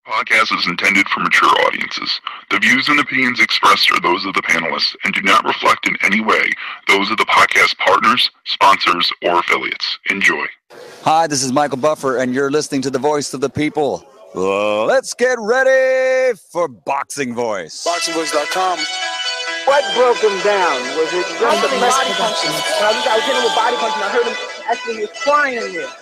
Podcast is intended for mature audiences. The views and opinions expressed are those of the panelists and do not reflect in any way those of the podcast partners, sponsors, or affiliates. Enjoy. Hi, this is Michael Buffer, and you're listening to the Voice of the People. Let's get ready for Boxing Voice. BoxingVoice.com. What broke him down? Was it just the body punching? I was hitting him with body punching. I heard him actually he was crying in there.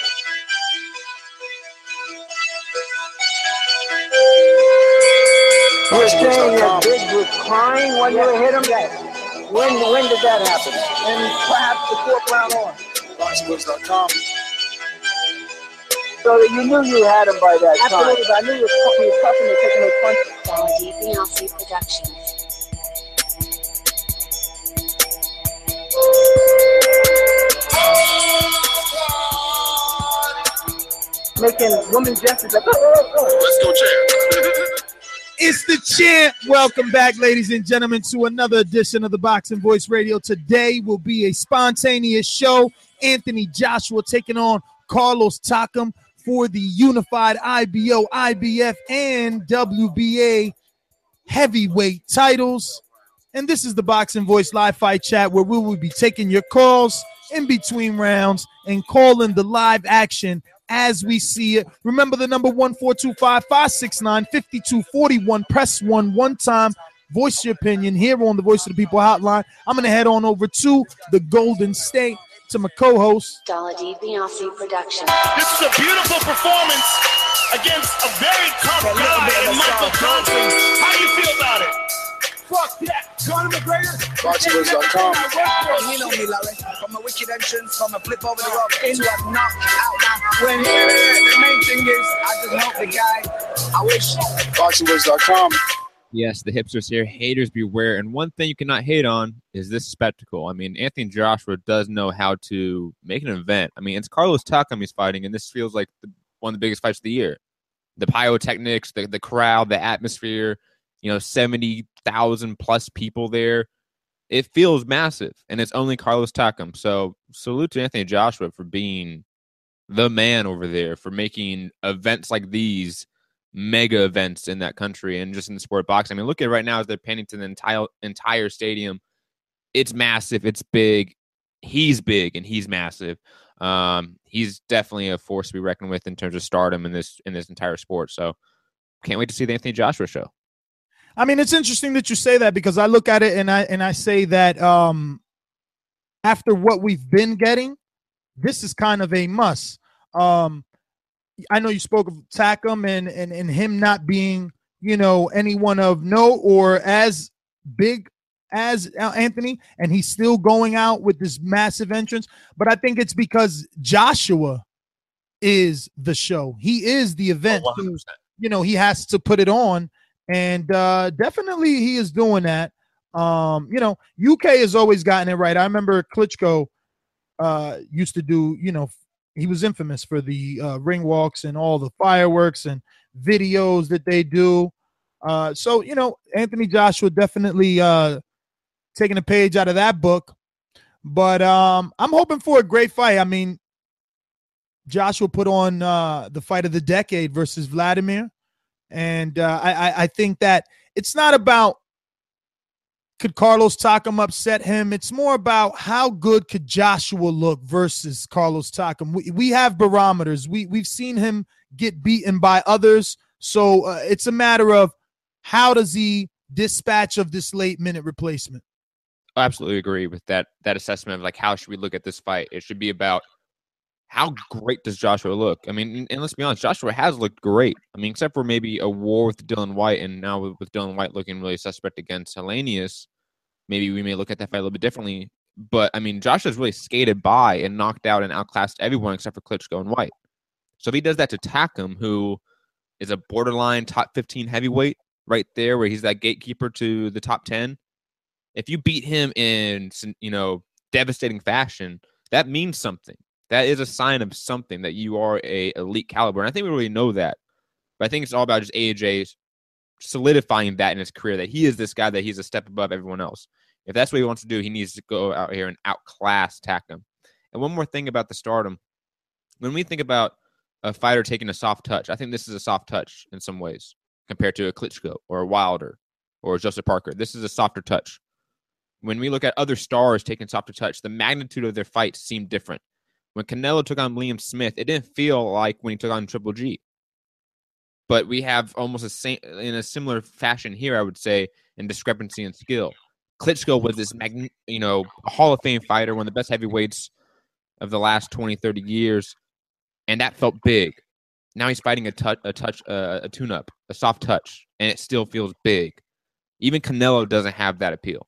You were saying that Biggs was crying when you hit him? When did that happen? And perhaps the fourth round on? BoxingVoice.com. So that you knew you had him by that time. Absolutely, I knew he was tough and taking those punches. Quality Beyonce Productions. Making woman gestures like, Let's go, champ. It's the champ. Welcome back, ladies and gentlemen, to another edition of the Boxing Voice Radio. Today will be a spontaneous show. Anthony Joshua taking on Carlos Takam for the unified IBO, IBF, and WBA heavyweight titles. And this is the Boxing Voice live fight chat where we will be taking your calls in between rounds and calling the live action as we see it. Remember the number 1-425-569-5241. Press 1 time. Voice your opinion here on the Voice of the People hotline. I'm going to head on over to the Golden State to my co-host. Quality Beyonce Productions. This is a beautiful performance against a very tough guy in Michael Johnson. How do you feel about it? fuck that. Conor McGregor. BoxingVoice.com. You know me, Larry. From a wicked entrance, from a flip over the rope, into a knockout. When the main thing is, I just hope the guy, I wish. BoxingVoice.com. Yes, the hipsters here. Haters beware. And one thing you cannot hate on is this spectacle. I mean, Anthony Joshua does know how to make an event. I mean, it's Carlos Takam he's fighting, and this feels like one of the biggest fights of the year. The pyrotechnics, the crowd, the atmosphere, 70,000 plus people there. It feels massive, and it's only Carlos Takam. So salute to Anthony Joshua for being the man over there, for making events like these mega events in that country and just in the sport of boxing. I mean, look at it right now as they're painting to the entire stadium. It's massive. It's big. He's big and he's massive. He's definitely a force to be reckoned with in terms of stardom in this entire sport. So can't wait to see the Anthony Joshua show. I mean, it's interesting that you say that because I look at it and I say that after what we've been getting, this is kind of a must. I know you spoke of Takam and him not being, anyone of note or as big as Anthony, and he's still going out with this massive entrance. But I think it's because Joshua is the show. He is the event. Oh, so, he has to put it on, and definitely he is doing that. UK has always gotten it right. I remember Klitschko used to do, he was infamous for the ring walks and all the fireworks and videos that they do. So, Anthony Joshua definitely taking a page out of that book. But I'm hoping for a great fight. I mean, Joshua put on the fight of the decade versus Vladimir. And I think that it's not about could Carlos Takam upset him? It's more about how good could Joshua look versus Carlos Takam. We have barometers. We've seen him get beaten by others. So it's a matter of how does he dispatch of this late-minute replacement? I absolutely agree with that assessment of how should we look at this fight. It should be about how great does Joshua look? I mean, and let's be honest, Joshua has looked great. I mean, except for maybe a war with Dillian Whyte, and now with Dillian Whyte looking really suspect against Helenius, maybe we may look at that fight a little bit differently. But, I mean, Joshua's really skated by and knocked out and outclassed everyone except for Klitschko and Whyte. So if he does that to Takam, who is a borderline top 15 heavyweight right there, where he's that gatekeeper to the top 10, if you beat him in, devastating fashion, that means something. That is a sign of something, that you are a elite caliber. And I think we really know that. But I think it's all about just AJ solidifying that in his career, that he is this guy, that he's a step above everyone else. If that's what he wants to do, he needs to go out here and outclass Takam. And one more thing about the stardom. When we think about a fighter taking a soft touch. I think this is a soft touch in some ways compared to a Klitschko or a Wilder or a Joseph Parker. This is a softer touch. When we look at other stars taking softer touch, the magnitude of their fights seemed different. When Canelo took on Liam Smith, it didn't feel like when he took on Triple G. But we have almost in a similar fashion here, I would say, in discrepancy in skill. Klitschko was this, a Hall of Fame fighter, one of the best heavyweights of the last 20, 30 years, and that felt big. Now he's fighting a tune-up, a soft touch, and it still feels big. Even Canelo doesn't have that appeal.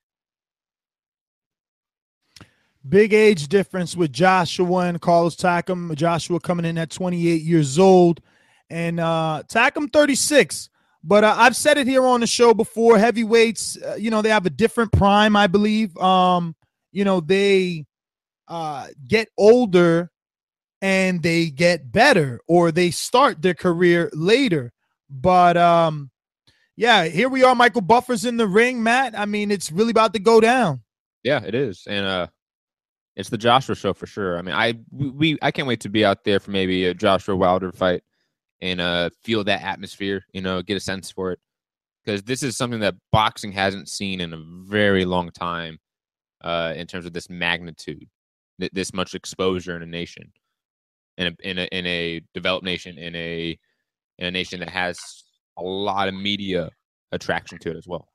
Big age difference with Joshua and Carlos Takam. Joshua coming in at 28 years old, and Takam 36. But I've said it here on the show before. Heavyweights, they have a different prime, I believe. They get older and they get better, or they start their career later. But here we are. Michael Buffer's in the ring, Matt. I mean, it's really about to go down. Yeah, it is, and it's the Joshua show for sure. I mean, I can't wait to be out there for maybe a Joshua Wilder fight and feel that atmosphere, get a sense for it. Because this is something that boxing hasn't seen in a very long time in terms of this magnitude, this much exposure in a nation, in a developed nation, in a nation that has a lot of media attraction to it as well.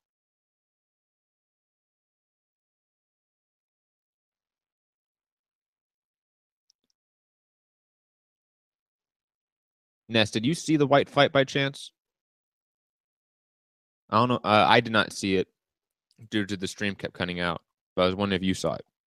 Ness, did you see the White fight by chance? I don't know. I did not see it due to the stream kept cutting out. But I was wondering if you saw it.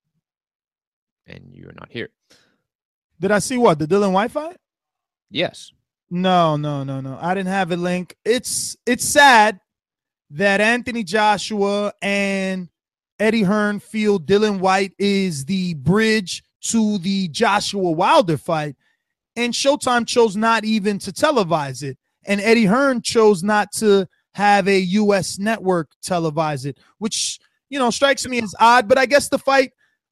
And you're not here. Did I see what? The Dylan White fight? Yes. No. I didn't have a link. It's sad that Anthony Joshua and Eddie Hearn feel Dylan White is the bridge to the Joshua Wilder fight. And Showtime chose not even to televise it. And Eddie Hearn chose not to have a U.S. network televise it, which, strikes me as odd. But I guess the fight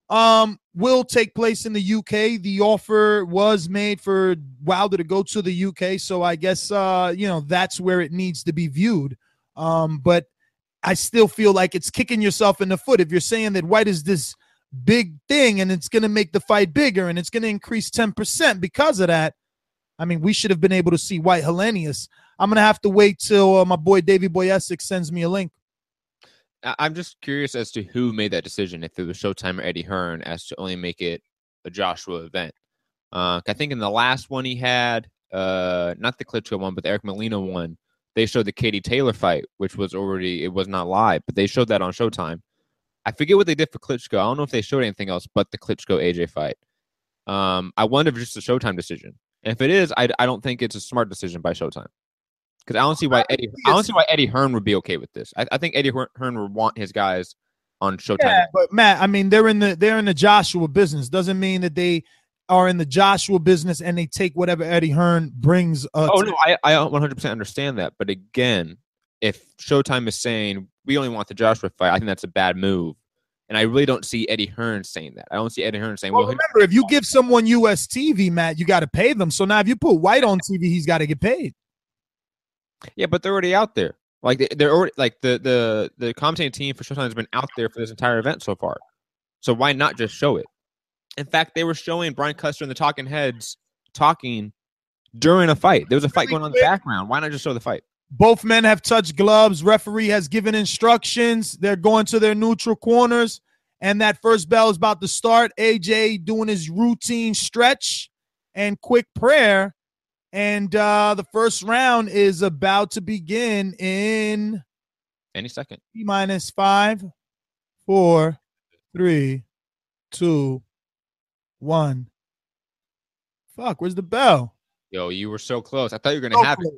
will take place in the U.K. The offer was made for Wilder to go to the U.K. So I guess, that's where it needs to be viewed. But I still feel like it's kicking yourself in the foot if you're saying that White is this big thing and it's going to make the fight bigger and it's going to increase 10% because of that. I mean, we should have been able to see White Helenius. I'm going to have to wait till my boy Davey Boy Essex sends me a link. I'm just curious as to who made that decision, if it was Showtime or Eddie Hearn, as to only make it a Joshua event. I think in the last one he had, not the Klitschko one, but the Eric Molina one, they showed the Katie Taylor fight, which was it was not live, but they showed that on Showtime. I forget what they did for Klitschko. I don't know if they showed anything else but the Klitschko AJ fight. I wonder if it's just a Showtime decision. And if it is, I don't think it's a smart decision by Showtime. Because I don't see why Eddie Hearn would be okay with this. I think Eddie Hearn would want his guys on Showtime. Yeah, but Matt, I mean, they're in the Joshua business. Doesn't mean that they are in the Joshua business and they take whatever Eddie Hearn brings. No, I 100% understand that. But again, if Showtime is saying we only want the Joshua fight, I think that's a bad move. And I really don't see Eddie Hearn saying that. I don't see Eddie Hearn saying, well, remember, if you give someone US TV, Matt, you got to pay them. So now if you put White on TV, he's got to get paid. Yeah, but they're already out there. Like they're already like the commentating team for Showtime has been out there for this entire event so far. So why not just show it? In fact, they were showing Brian Custer and the Talking Heads talking during a fight. There was a fight going on in the background. Why not just show the fight? Both men have touched gloves. Referee has given instructions. They're going to their neutral corners. And that first bell is about to start. AJ doing his routine stretch and quick prayer. And the first round is about to begin in any second. T-minus 5, 4, 3, 2, 1. Fuck, where's the bell? Yo, you were so close. I thought you were going to have it.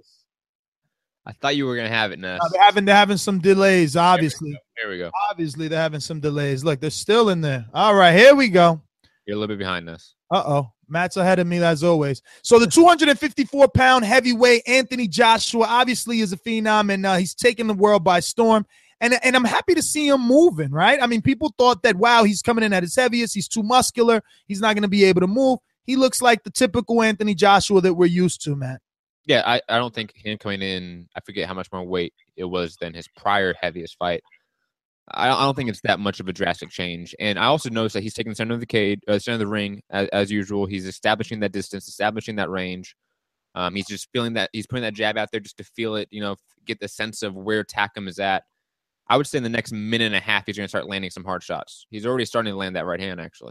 I thought you were going to have it, Ness. They're having some delays, obviously. There we go. Obviously, they're having some delays. Look, they're still in there. All right, here we go. You're a little bit behind us. Uh-oh. Matt's ahead of me, as always. So the 254-pound heavyweight Anthony Joshua obviously is a phenom, and he's taking the world by storm. And I'm happy to see him moving, right? I mean, people thought that, wow, he's coming in at his heaviest. He's too muscular. He's not going to be able to move. he looks like the typical Anthony Joshua that we're used to, man. Yeah, I don't think him coming in, I forget how much more weight it was than his prior heaviest fight. I don't think it's that much of a drastic change. And I also noticed that he's taking the center of the cage, center of the ring as usual. He's establishing that distance, establishing that range. He's just feeling that he's putting that jab out there just to feel it, get the sense of where Takam is at. I would say in the next minute and a half, he's going to start landing some hard shots. He's already starting to land that right hand, actually.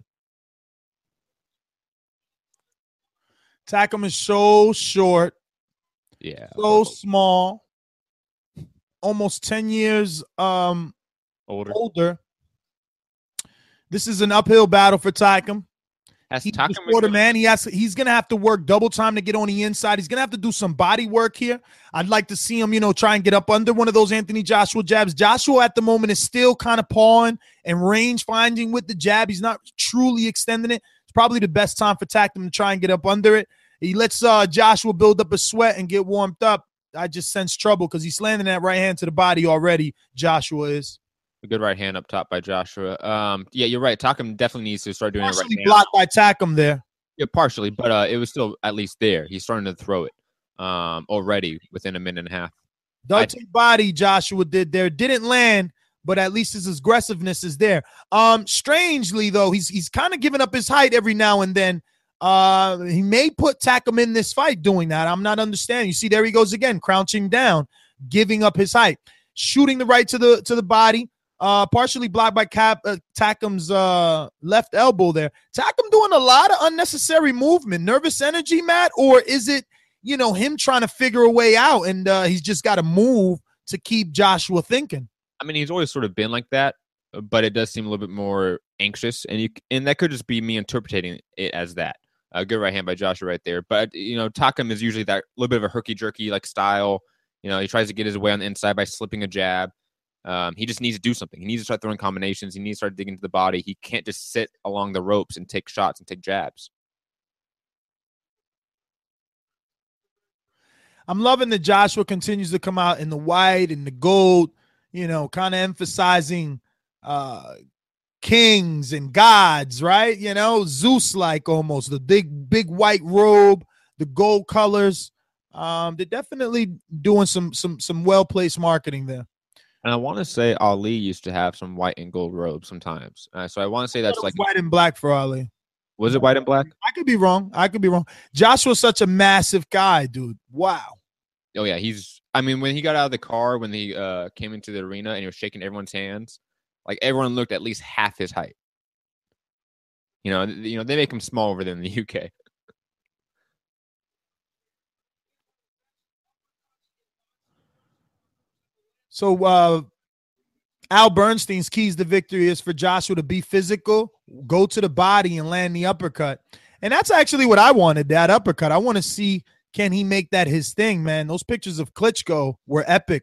Takam is so short. Yeah. So small. Almost 10 years older. This is an uphill battle for Takam. He's a shorter man. He's gonna have to work double time to get on the inside. He's gonna have to do some body work here. I'd like to see him, try and get up under one of those Anthony Joshua jabs. Joshua at the moment is still kind of pawing and range finding with the jab. He's not truly extending it. It's probably the best time for Takam to try and get up under it. He lets Joshua build up a sweat and get warmed up. I just sense trouble because he's landing that right hand to the body already. Joshua is. A good right hand up top by Joshua. Yeah, you're right. Takam definitely needs to start doing it right now. Blocked by Takam there. Yeah, partially, but it was still at least there. He's starting to throw it already within a minute and a half. Dutch body Joshua did there. Didn't land, but at least his aggressiveness is there. Strangely, though, he's kind of giving up his height every now and then. He may put Takam in this fight doing that. I'm not understanding. You see, there he goes again, crouching down, giving up his height, shooting the right to the body. Partially blocked by Takam's left elbow there. Takam doing a lot of unnecessary movement. Nervous energy, Matt? Or is it, him trying to figure a way out and he's just got to move to keep Joshua thinking? I mean, he's always sort of been like that, but it does seem a little bit more anxious. And that could just be me interpreting it as that. A good right hand by Joshua right there. But, Takam is usually that little bit of a herky-jerky like style. He tries to get his way on the inside by slipping a jab. He just needs to do something. He needs to start throwing combinations. He needs to start digging into the body. He can't just sit along the ropes and take shots and take jabs. I'm loving that Joshua continues to come out in the white and the gold, kind of emphasizing kings and gods, right? Zeus-like almost. The big white robe, the gold colors. They're definitely doing some well-placed marketing there. And I want to say Ali used to have some white and gold robes sometimes. So I want to say that's like white and black for Ali. Was it white and black? I could be wrong. Joshua's such a massive guy, dude. Wow. Oh, yeah. When he got out of the car, when he came into the arena and he was shaking everyone's hands, like everyone looked at least half his height. They make him small over there in the UK. So Al Bernstein's keys to victory is for Joshua to be physical, go to the body, and land the uppercut. And that's actually what I wanted, that uppercut. I want to see, can he make that his thing, man? Those pictures of Klitschko were epic.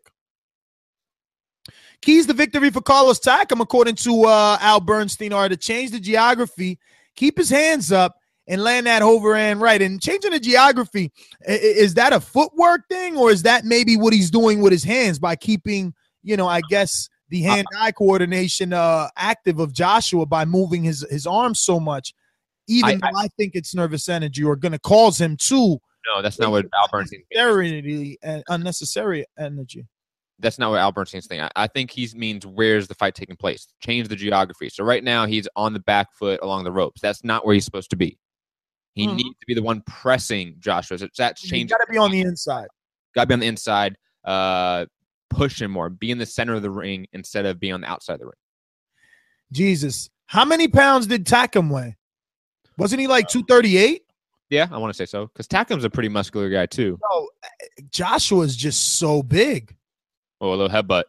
Keys to victory for Carlos Takam, according to Al Bernstein, are to change the geography, keep his hands up, and land that overhand right. And changing the geography, is that a footwork thing, or is that maybe what he's doing with his hands by keeping, I guess, the hand-eye coordination active of Joshua by moving his arms so much, even though I think it's nervous energy or going to cause him to. No, that's not what Al Bernstein means. Unnecessary energy. That's not what Al Bernstein's saying. I think he means where's the fight taking place. Change the geography. So right now he's on the back foot along the ropes. That's not where he's supposed to be. He needs to be the one pressing Joshua. So that's changing. Got to be on the inside. Got to be on the inside. Push him more. Be in the center of the ring instead of being on the outside of the ring. Jesus. How many pounds did Takam weigh? Wasn't he like 238? Yeah, I want to say so. Because Takam's a pretty muscular guy too. No, Joshua's just so big. Oh, a little headbutt.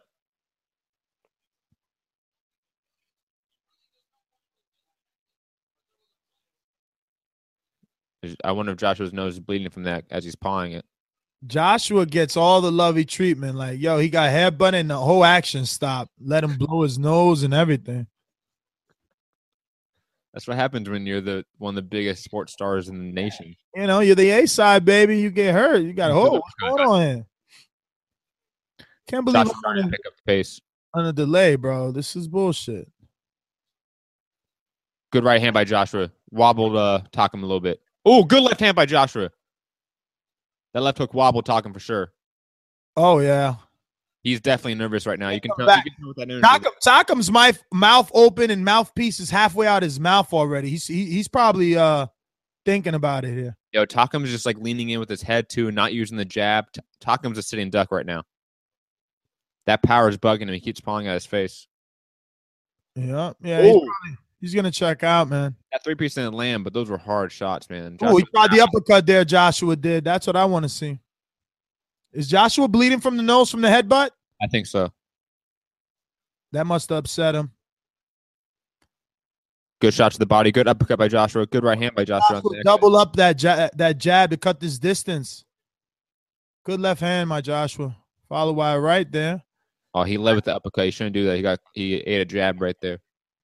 I wonder if Joshua's nose is bleeding from that as he's pawing it. Joshua gets all the lovey treatment. Like, yo, he got headbutted and the whole action stopped. Let him blow his nose and everything. That's what happens when you're one of the biggest sports stars in the nation. You're the A-side, baby. You get hurt. You got, what's going on here? Can't believe I'm trying to pick up the pace. On a delay, bro. This is bullshit. Good right hand by Joshua. Wobbled Takam a little bit. Oh, good left hand by Joshua. That left hook wobble talking for sure. Oh yeah. He's definitely nervous right now. You can tell, back. you can tell with that energy. Takum's mouth open and mouthpiece is halfway out his mouth already. He's probably thinking about it here. Yo, Takum's just like leaning in with his head too, not using the jab. Takum's a sitting duck right now. That power is bugging him. He keeps pawing at his face. Yeah. He's gonna check out, man. That 3-piece didn't land, but those were hard shots, man. Oh, he tried the uppercut there. Joshua did. That's what I want to see. Is Joshua bleeding from the nose from the headbutt? I think so. That must have upset him. Good shot to the body. Good uppercut by Joshua. Good right hand by Joshua. Double up that jab to cut this distance. Good left hand, my Joshua. Followed by a right there. Oh, he led with the uppercut. He shouldn't do that. He ate a jab right there.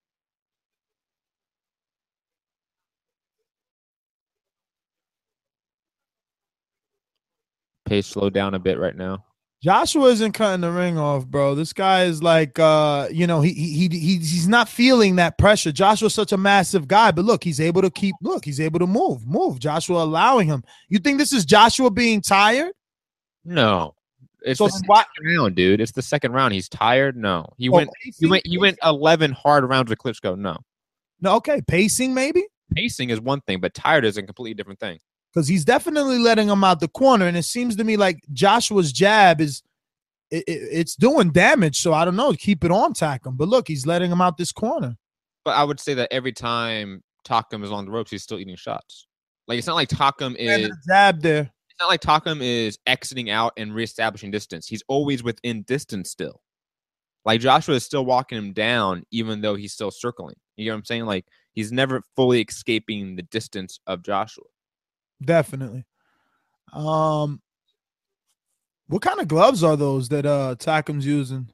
Pace slowed down a bit right now. Joshua isn't cutting the ring off, bro. This guy is like, he's not feeling that pressure. Joshua's such a massive guy, but look, he's able to move. Joshua allowing him. You think this is Joshua being tired? No. It's the second round, dude. It's the second round. He's tired. No, he went 11 hard rounds with Klitschko. No, okay. Pacing, maybe. Pacing is one thing, but tired is a completely different thing. Because he's definitely letting him out the corner, and it seems to me like Joshua's jab it's doing damage. So I don't know. Keep it on Takum, but look, he's letting him out this corner. But I would say that every time Takum is on the ropes, he's still eating shots. Like it's not like Takum is jab there. It's not like Takum is exiting out and reestablishing distance. He's always within distance still. Like Joshua is still walking him down, even though he's still circling. You know what I'm saying? Like he's never fully escaping the distance of Joshua. Definitely. What kind of gloves are those that Takum's using?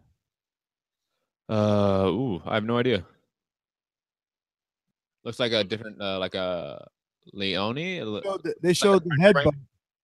I have no idea. Looks like a different, like a Leone. They showed the headbutt.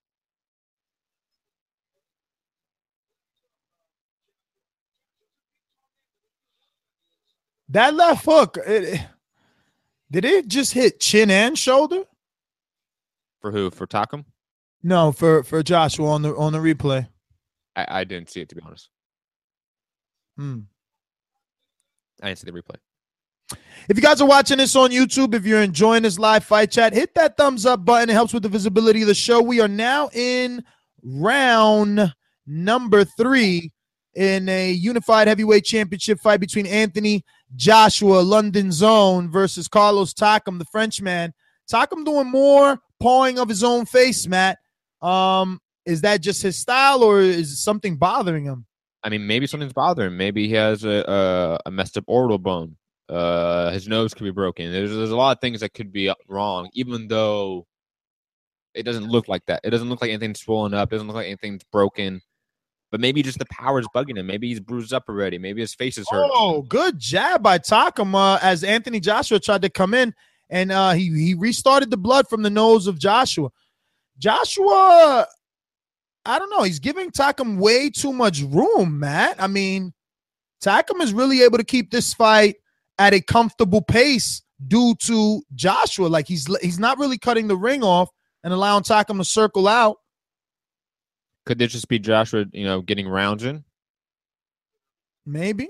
That left hook, did it just hit chin and shoulder? For who? For Takum? No, for Joshua on the replay. I didn't see it, to be honest. I didn't see the replay. If you guys are watching this on YouTube, if you're enjoying this live fight chat, hit that thumbs up button. It helps with the visibility of the show. We are now in round number 3 in a unified heavyweight championship fight between Anthony Joshua, London Zone, versus Carlos Takum, the Frenchman. Takum doing more pawing of his own face, Matt. Is that just his style, or is something bothering him? I mean, maybe something's bothering him. Maybe he has a messed up orbital bone. His nose could be broken. There's a lot of things that could be wrong, even though it doesn't look like that. It doesn't look like anything's swollen up. It doesn't look like anything's broken. But maybe just the power is bugging him. Maybe he's bruised up already. Maybe his face is hurt. Oh, good jab by Takum as Anthony Joshua tried to come in, and he restarted the blood from the nose of Joshua. Joshua, I don't know. He's giving Takum way too much room, Matt. I mean, Takum is really able to keep this fight at a comfortable pace due to Joshua. Like he's not really cutting the ring off and allowing Takum to circle out. Could this just be Joshua, getting rounds in? Maybe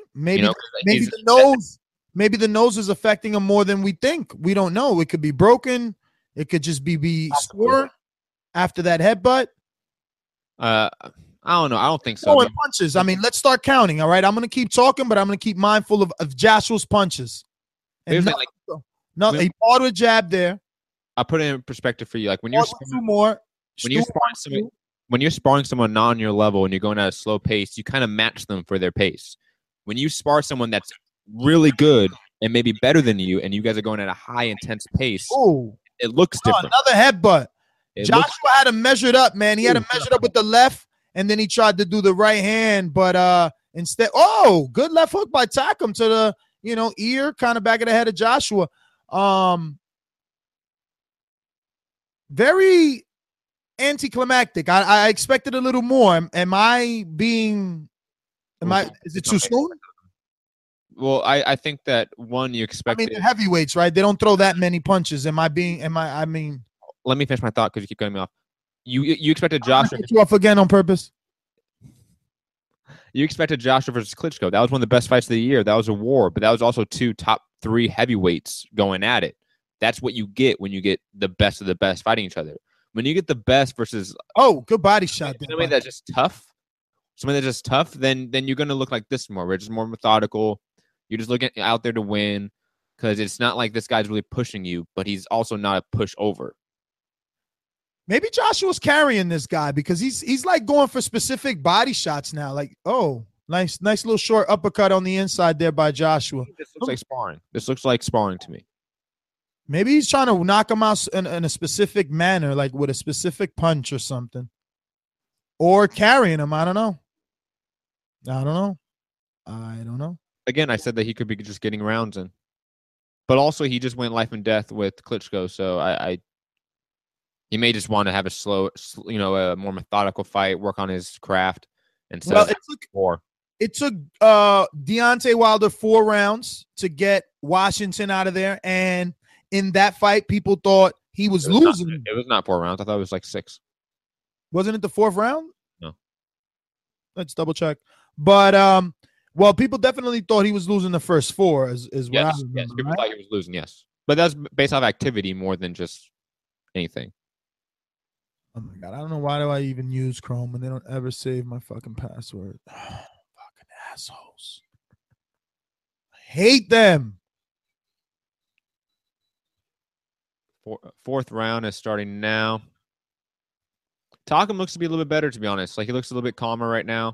the nose is affecting him more than we think. We don't know. It could be broken. It could just be sore after that headbutt. I don't know. I don't think so. Punches. I mean, let's start counting. All right. I'm going to keep talking, but I'm going to keep mindful of Joshua's punches. And he fought with a jab there. I'll put it in perspective for you. Like when you're sparring someone not on your level and you're going at a slow pace, you kind of match them for their pace. When you spar someone that's really good and maybe better than you, and you guys are going at a high intense pace, it looks different. Another headbutt. Joshua had to measure it up, man. He had to measure it up with the left, and then he tried to do the right hand, but instead, good left hook by Takum to the ear, kind of back of the head of Joshua. Very anticlimactic. I expected a little more. Is it too soon? Well, I think that one you expect. I mean, the heavyweights, right? They don't throw that many punches. let me finish my thought because you keep cutting me off. You expected I'm Joshua. gonna cut you off again on purpose. You expected Joshua versus Klitschko. That was one of the best fights of the year. That was a war, but that was also 2 top 3 heavyweights going at it. That's what you get when you get the best of the best fighting each other. When you get the best versus Good body shot. somebody that's just tough, then you're gonna look like this more. We're just more methodical. You're just looking out there to win because it's not like this guy's really pushing you, but he's also not a pushover. Maybe Joshua's carrying this guy because he's like going for specific body shots now. Like, nice little short uppercut on the inside there by Joshua. This looks like sparring. This looks like sparring to me. Maybe he's trying to knock him out in a specific manner, like with a specific punch or something. Or carrying him. I don't know. Again, I said that he could be just getting rounds in. But also he just went life and death with Klitschko, so he may just want to have a slow, a more methodical fight, work on his craft instead of more. It took Deontay Wilder 4 rounds to get Washington out of there, and in that fight, people thought he was losing. It was not 4 rounds. I thought it was like 6. Wasn't it the 4th round? No. Let's double check. But people definitely thought he was losing the first 4. Is what I remember. Yes, people thought he was losing. Yes, but that's based off activity more than just anything. Oh my God, I don't know why do I even use Chrome when they don't ever save my fucking password. Fucking assholes. I hate them. 4th round is starting now. Takam looks to be a little bit better, to be honest. Like he looks a little bit calmer right now.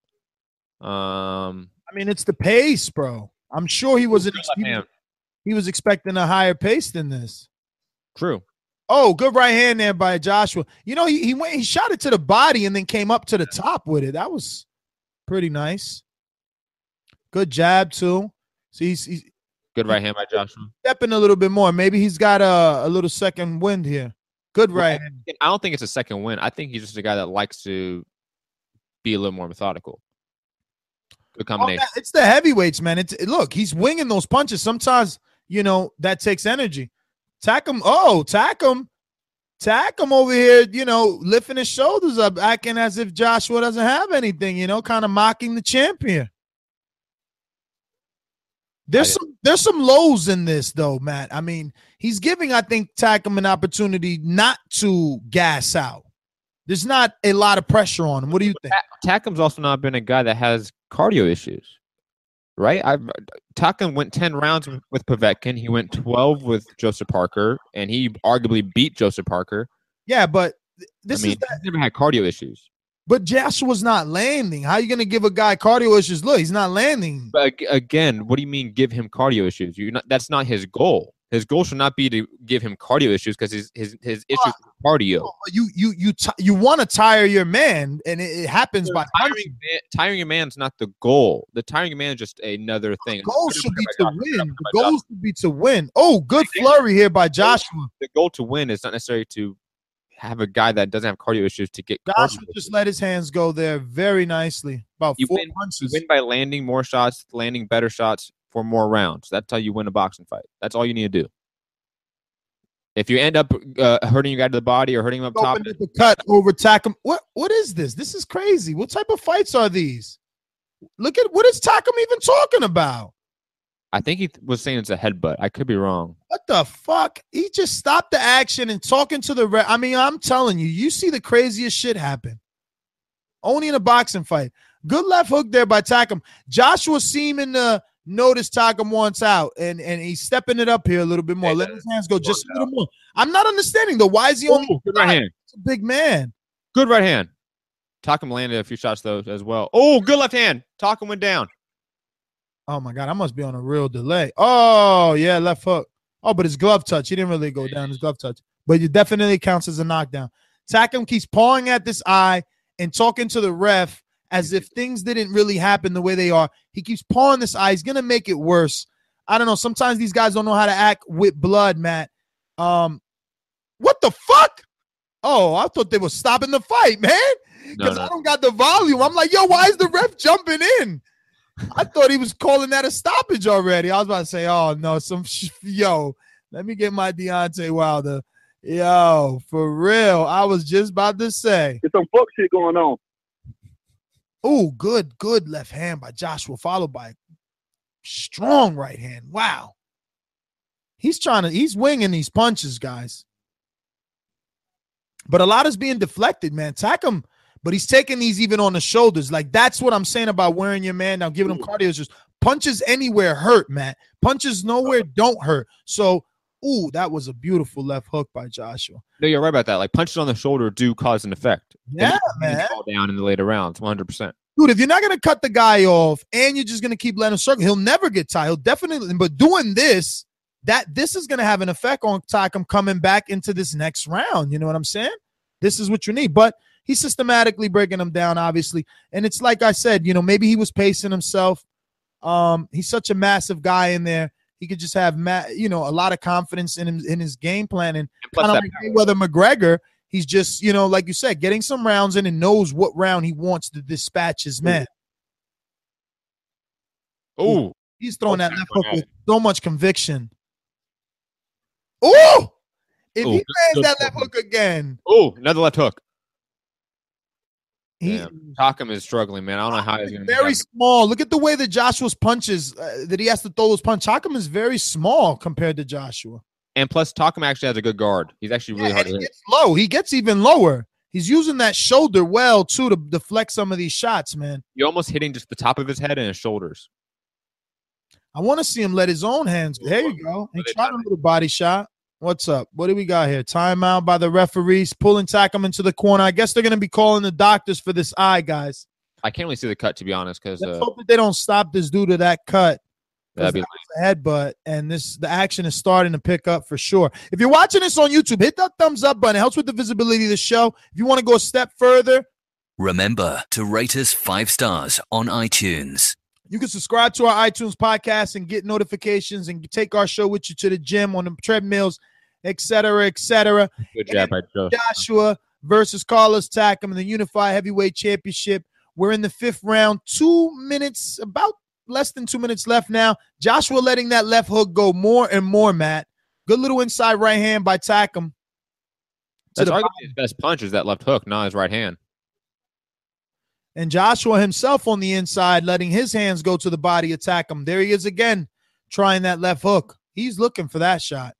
I mean, it's the pace, bro. I'm sure he wasn't. He was expecting a higher pace than this. True. Oh, good right hand there by Joshua. He shot it to the body and then came up to the top with it. That was pretty nice. Good jab too. So he's good right hand by Joshua. Stepping a little bit more. Maybe he's got a little second wind here. Good right hand. I don't think it's a second win. I think he's just a guy that likes to be a little more methodical. Good combination. It's the heavyweights, man. Look, he's winging those punches. Sometimes, that takes energy. Tack him over here, lifting his shoulders up, acting as if Joshua doesn't have anything, kind of mocking the champion. There's some lows in this, though, Matt. I mean, he's giving, I think, Takam an opportunity not to gas out. There's not a lot of pressure on him. What do you think? Takam's also not been a guy that has cardio issues, right? Takam went 10 rounds with Povetkin. He went 12 with Joseph Parker, and he arguably beat Joseph Parker. Yeah, but he's never had cardio issues. But Joshua's not landing. How are you going to give a guy cardio issues? Look, he's not landing. But again, what do you mean give him cardio issues? That's not his goal. His goal should not be to give him cardio issues because his issues with cardio. You want to tire your man, and it happens by tiring your man's not the goal. The tiring your man is just another thing. The goal should be to win. The goal should be to win. Oh, good flurry here by Joshua. The goal to win is not necessarily to have a guy that doesn't have cardio issues to get. Joshua just let his hands go there very nicely. About 4 punches. You win by landing more shots, landing better shots for more rounds. That's how you win a boxing fight. That's all you need to do. If you end up hurting your guy to the body or hurting him up top, the cut over Takam. What is this? This is crazy. What type of fights are these? Look at what is Takam even talking about? I think he was saying it's a headbutt. I could be wrong. What the fuck? He just stopped the action and talking to the ref. I mean, I'm telling you, you see the craziest shit happen. Only in a boxing fight. Good left hook there by Takam. Joshua seeming to notice Takam wants out, and he's stepping it up here a little bit more. Let his hands go just a little more. I'm not understanding, though. Why is he only good right hand? It's a big man. Good right hand. Takam landed a few shots, though, as well. Oh, good left hand. Takam went down. Oh, my God. I must be on a real delay. Oh, yeah, left hook. Oh, but his glove touch. He didn't really go down his glove touch. But it definitely counts as a knockdown. Takam keeps pawing at this eye and talking to the ref as if things didn't really happen the way they are. He keeps pawing this eye. He's going to make it worse. I don't know. Sometimes these guys don't know how to act with blood, Matt. What the fuck? Oh, I thought they were stopping the fight, man. Because I don't got the volume. I'm like, yo, why is the ref jumping in? I thought he was calling that a stoppage already. I was about to say, oh, no, let me get my Deontay Wilder. Yo, for real. I was just about to say. There's some fuck shit going on. Oh, good left hand by Joshua, followed by strong right hand. Wow. He's winging these punches, guys. But a lot is being deflected, man. Attack him, but he's taking these even on the shoulders. Like, that's what I'm saying about wearing your man down, giving him cardio. It's just punches anywhere hurt, man. Punches nowhere don't hurt. So, that was a beautiful left hook by Joshua. No, you're right about that. Like, punches on the shoulder do cause an effect. Yeah, man. Fall down in the later rounds, 100%. Dude, if you're not going to cut the guy off and you're just going to keep letting him struggle, he'll never get tired. He'll definitely, but doing this is going to have an effect on Takam coming back into this next round. You know what I'm saying? This is what you need. But he's systematically breaking him down, obviously. And it's like I said, maybe he was pacing himself. He's such a massive guy in there. He could just have, a lot of confidence in his game plan. And kind of like Mayweather McGregor, he's just, like you said, getting some rounds in and knows what round he wants to dispatch his man. Oh, he's throwing that left hook with so much conviction. Oh, if he lands that left hook again. Oh, another left hook. Takam is struggling, man. I don't know how he's going to. Very small. Look at the way that Joshua's punches that he has to throw those punches. Takam is very small compared to Joshua. And plus, Takam actually has a good guard. He's actually really hard to hit. Gets low. He gets even lower. He's using that shoulder well, too, to deflect some of these shots, man. You're almost hitting just the top of his head and his shoulders. I want to see him let his own hands go. There you go. He tried a little body shot. What's up? What do we got here? Timeout by the referees, pulling Takam into the corner. I guess they're going to be calling the doctors for this eye, guys. I can't really see the cut, to be honest. Let's hope that they don't stop this due to that cut. That'd be a headbutt, and the action is starting to pick up for sure. If you're watching this on YouTube, hit that thumbs up button. It helps with the visibility of the show. If you want to go a step further, remember to rate us 5 stars on iTunes. You can subscribe to our iTunes podcast and get notifications and take our show with you to the gym, on the treadmills, etc., etc. Good job by Joshua versus Carlos Takam in the Unified Heavyweight Championship. We're in the 5th round. 2 minutes, about less than 2 minutes left now. Joshua letting that left hook go more and more, Matt. Good little inside right hand by Takam. That's arguably his best punch is that left hook, not his right hand. And Joshua himself on the inside, letting his hands go to the body, attack him. There he is again, trying that left hook. He's looking for that shot.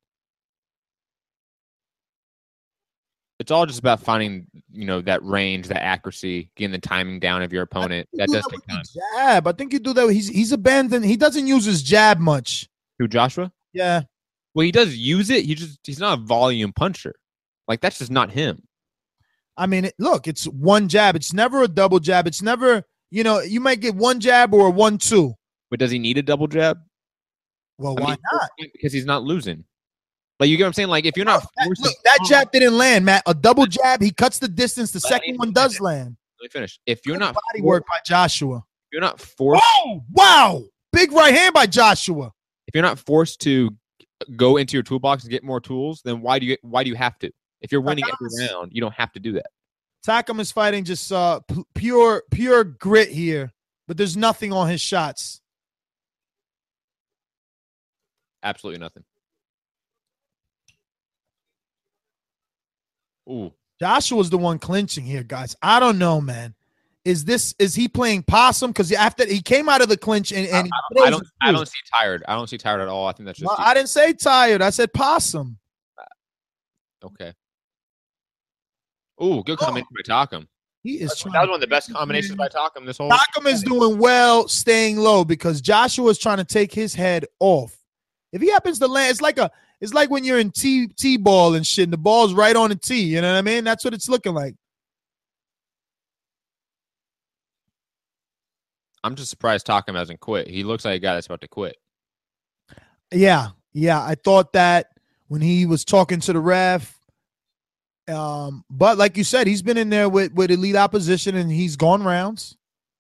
It's all just about finding, that range, that accuracy, getting the timing down of your opponent. That does take time. Jab. I think you do that. He's abandoned. He doesn't use his jab much. Who, Joshua? Yeah. Well, he does use it. He's not a volume puncher. Like, that's just not him. I mean, look, it's one jab. It's never a double jab. It's never, you might get one jab or a 1-2. But does he need a double jab? Well, why not? Because he's not losing. Like, you get what I'm saying? Like, if you're not that jab didn't land, Matt. A double jab, he cuts the distance. The second one does land. Let me finish. If you're not body work by Joshua. If you're not forced. Oh, wow. Big right hand by Joshua. If you're not forced to go into your toolbox and get more tools, then why do you have to? If you're winning every round, you don't have to do that. Takam is fighting just pure grit here, but there's nothing on his shots. Absolutely nothing. Ooh. Joshua's the one clinching here, guys. I don't know, man. Is he playing possum? Because after he came out of the clinch and I don't see tired. I don't see tired at all. I think that's just. Well, I didn't say tired. I said possum. Okay. Ooh, good combination by Takam. He is. That was one of the best combinations by Takam this whole. Takam is doing well, staying low because Joshua is trying to take his head off. If he happens to land, it's like when you're in T-ball and shit, and the ball's right on the tee. You know what I mean? That's what it's looking like. I'm just surprised Takam hasn't quit. He looks like a guy that's about to quit. Yeah. I thought that when he was talking to the ref. But like you said, he's been in there with elite opposition and he's gone rounds.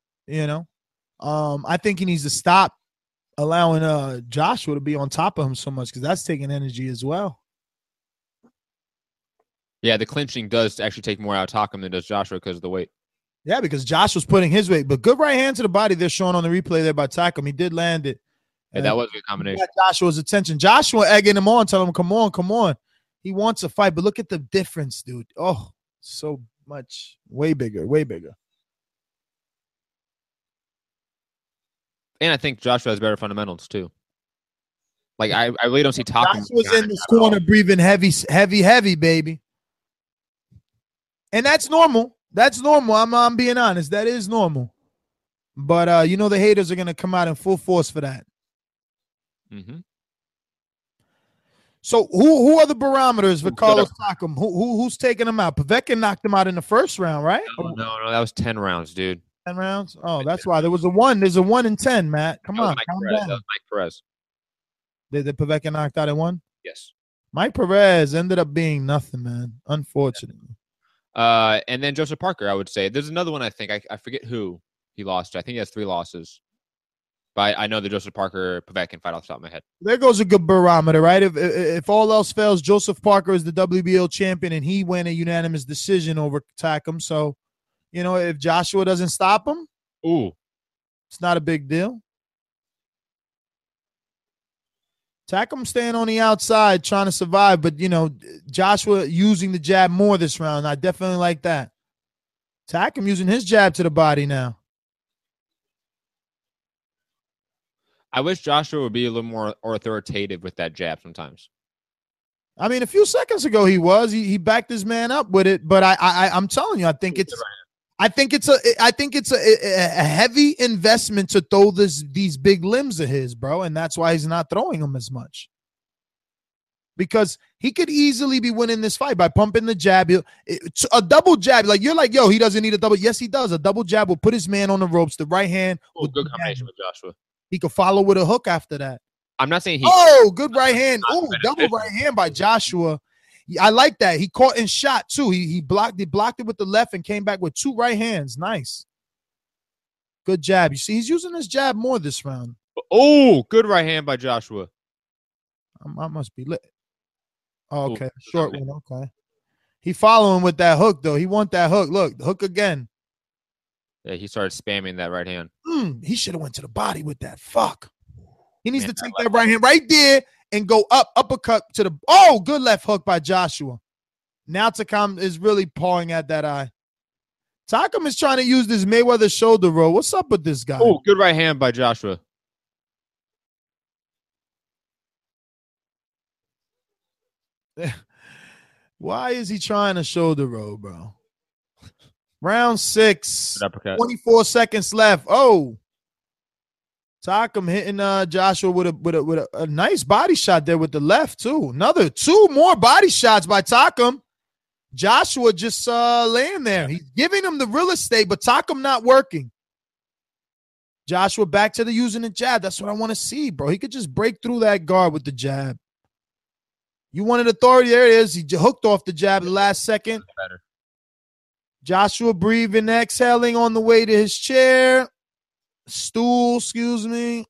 I think he needs to stop allowing Joshua to be on top of him so much because that's taking energy as well. Yeah, the clinching does actually take more out of Takam than does Joshua because of the weight. Yeah, because Joshua's putting his weight, but good right hand to the body. They're showing on the replay there by Takam. He did land it. Yeah, that was a good combination. Joshua's attention. Joshua egging him on, telling him, come on. He wants a fight, but look at the difference, dude. Oh, so much. Way bigger, way bigger. And I think Joshua has better fundamentals too. Like I really don't see Takam. Joshua's in this corner breathing heavy, baby. And that's normal. That's normal. I'm being honest. That is normal. But you know the haters are gonna come out in full force for that. Mm-hmm. So who are the barometers for Carlos Takam? Who's taking him out? Povetkin knocked him out in the first round, right? No, that was 10 rounds, dude. 10 rounds? Oh, that's why. There was a 1. There's a 1 in 10, Matt. Come on. That was Mike Perez. Did Povetkin knocked out at 1? Yes. Mike Perez ended up being nothing, man. Unfortunately. And then Joseph Parker, I would say. There's another one I think. I forget who he lost to. I think he has 3 losses. But I know the Joseph Parker Povetkin fight off the top of my head. There goes a good barometer, right? If all else fails, Joseph Parker is the WBO champion, and he won a unanimous decision over Takam. So, you know, if Joshua doesn't stop him, it's not a big deal. Takam staying on the outside, trying to survive, but, you know, Joshua using the jab more this round. I definitely like that. Takam using his jab to the body now. I wish Joshua would be a little more authoritative with that jab sometimes. I mean, a few seconds ago he was. He backed his man up with it, but I'm telling you, I think it's a heavy investment to throw these big limbs of his, bro, and that's why he's not throwing them as much. Because he could easily be winning this fight by pumping the jab. A double jab, like you're like, yo, he doesn't need a double. Yes, he does. A double jab will put his man on the ropes. The right hand. Good combination with Joshua. He could follow with a hook after that. I'm not saying he. Oh, good right hand. Oh, double right hand by Joshua. I like that. He caught and shot too. He blocked it with the left and came back with 2 right hands. Nice. Good jab. You see, he's using his jab more this round. Oh, good right hand by Joshua. I must be lit. Oh, okay. Short one. Okay. He following with that hook, though. He want that hook. Look, hook again. Yeah, he started spamming that right hand. He should have went to the body with that. Fuck. He needs to take that right hand right there and go uppercut to the. Oh, good left hook by Joshua. Now Takam is really pawing at that eye. Takam is trying to use this Mayweather shoulder roll. What's up with this guy? Oh, good right hand by Joshua. Why is he trying to shoulder roll, bro? Round 6, 24 seconds left. Oh, Takam hitting Joshua with a nice body shot there with the left too. Another 2 more body shots by Takam. Joshua just laying there. He's giving him the real estate, but Takam not working. Joshua back to the using the jab. That's what I want to see, bro. He could just break through that guard with the jab. You wanted authority. There it is. He hooked off the jab the last second. Better. Joshua breathing, exhaling on the way to his chair. Stool, excuse me.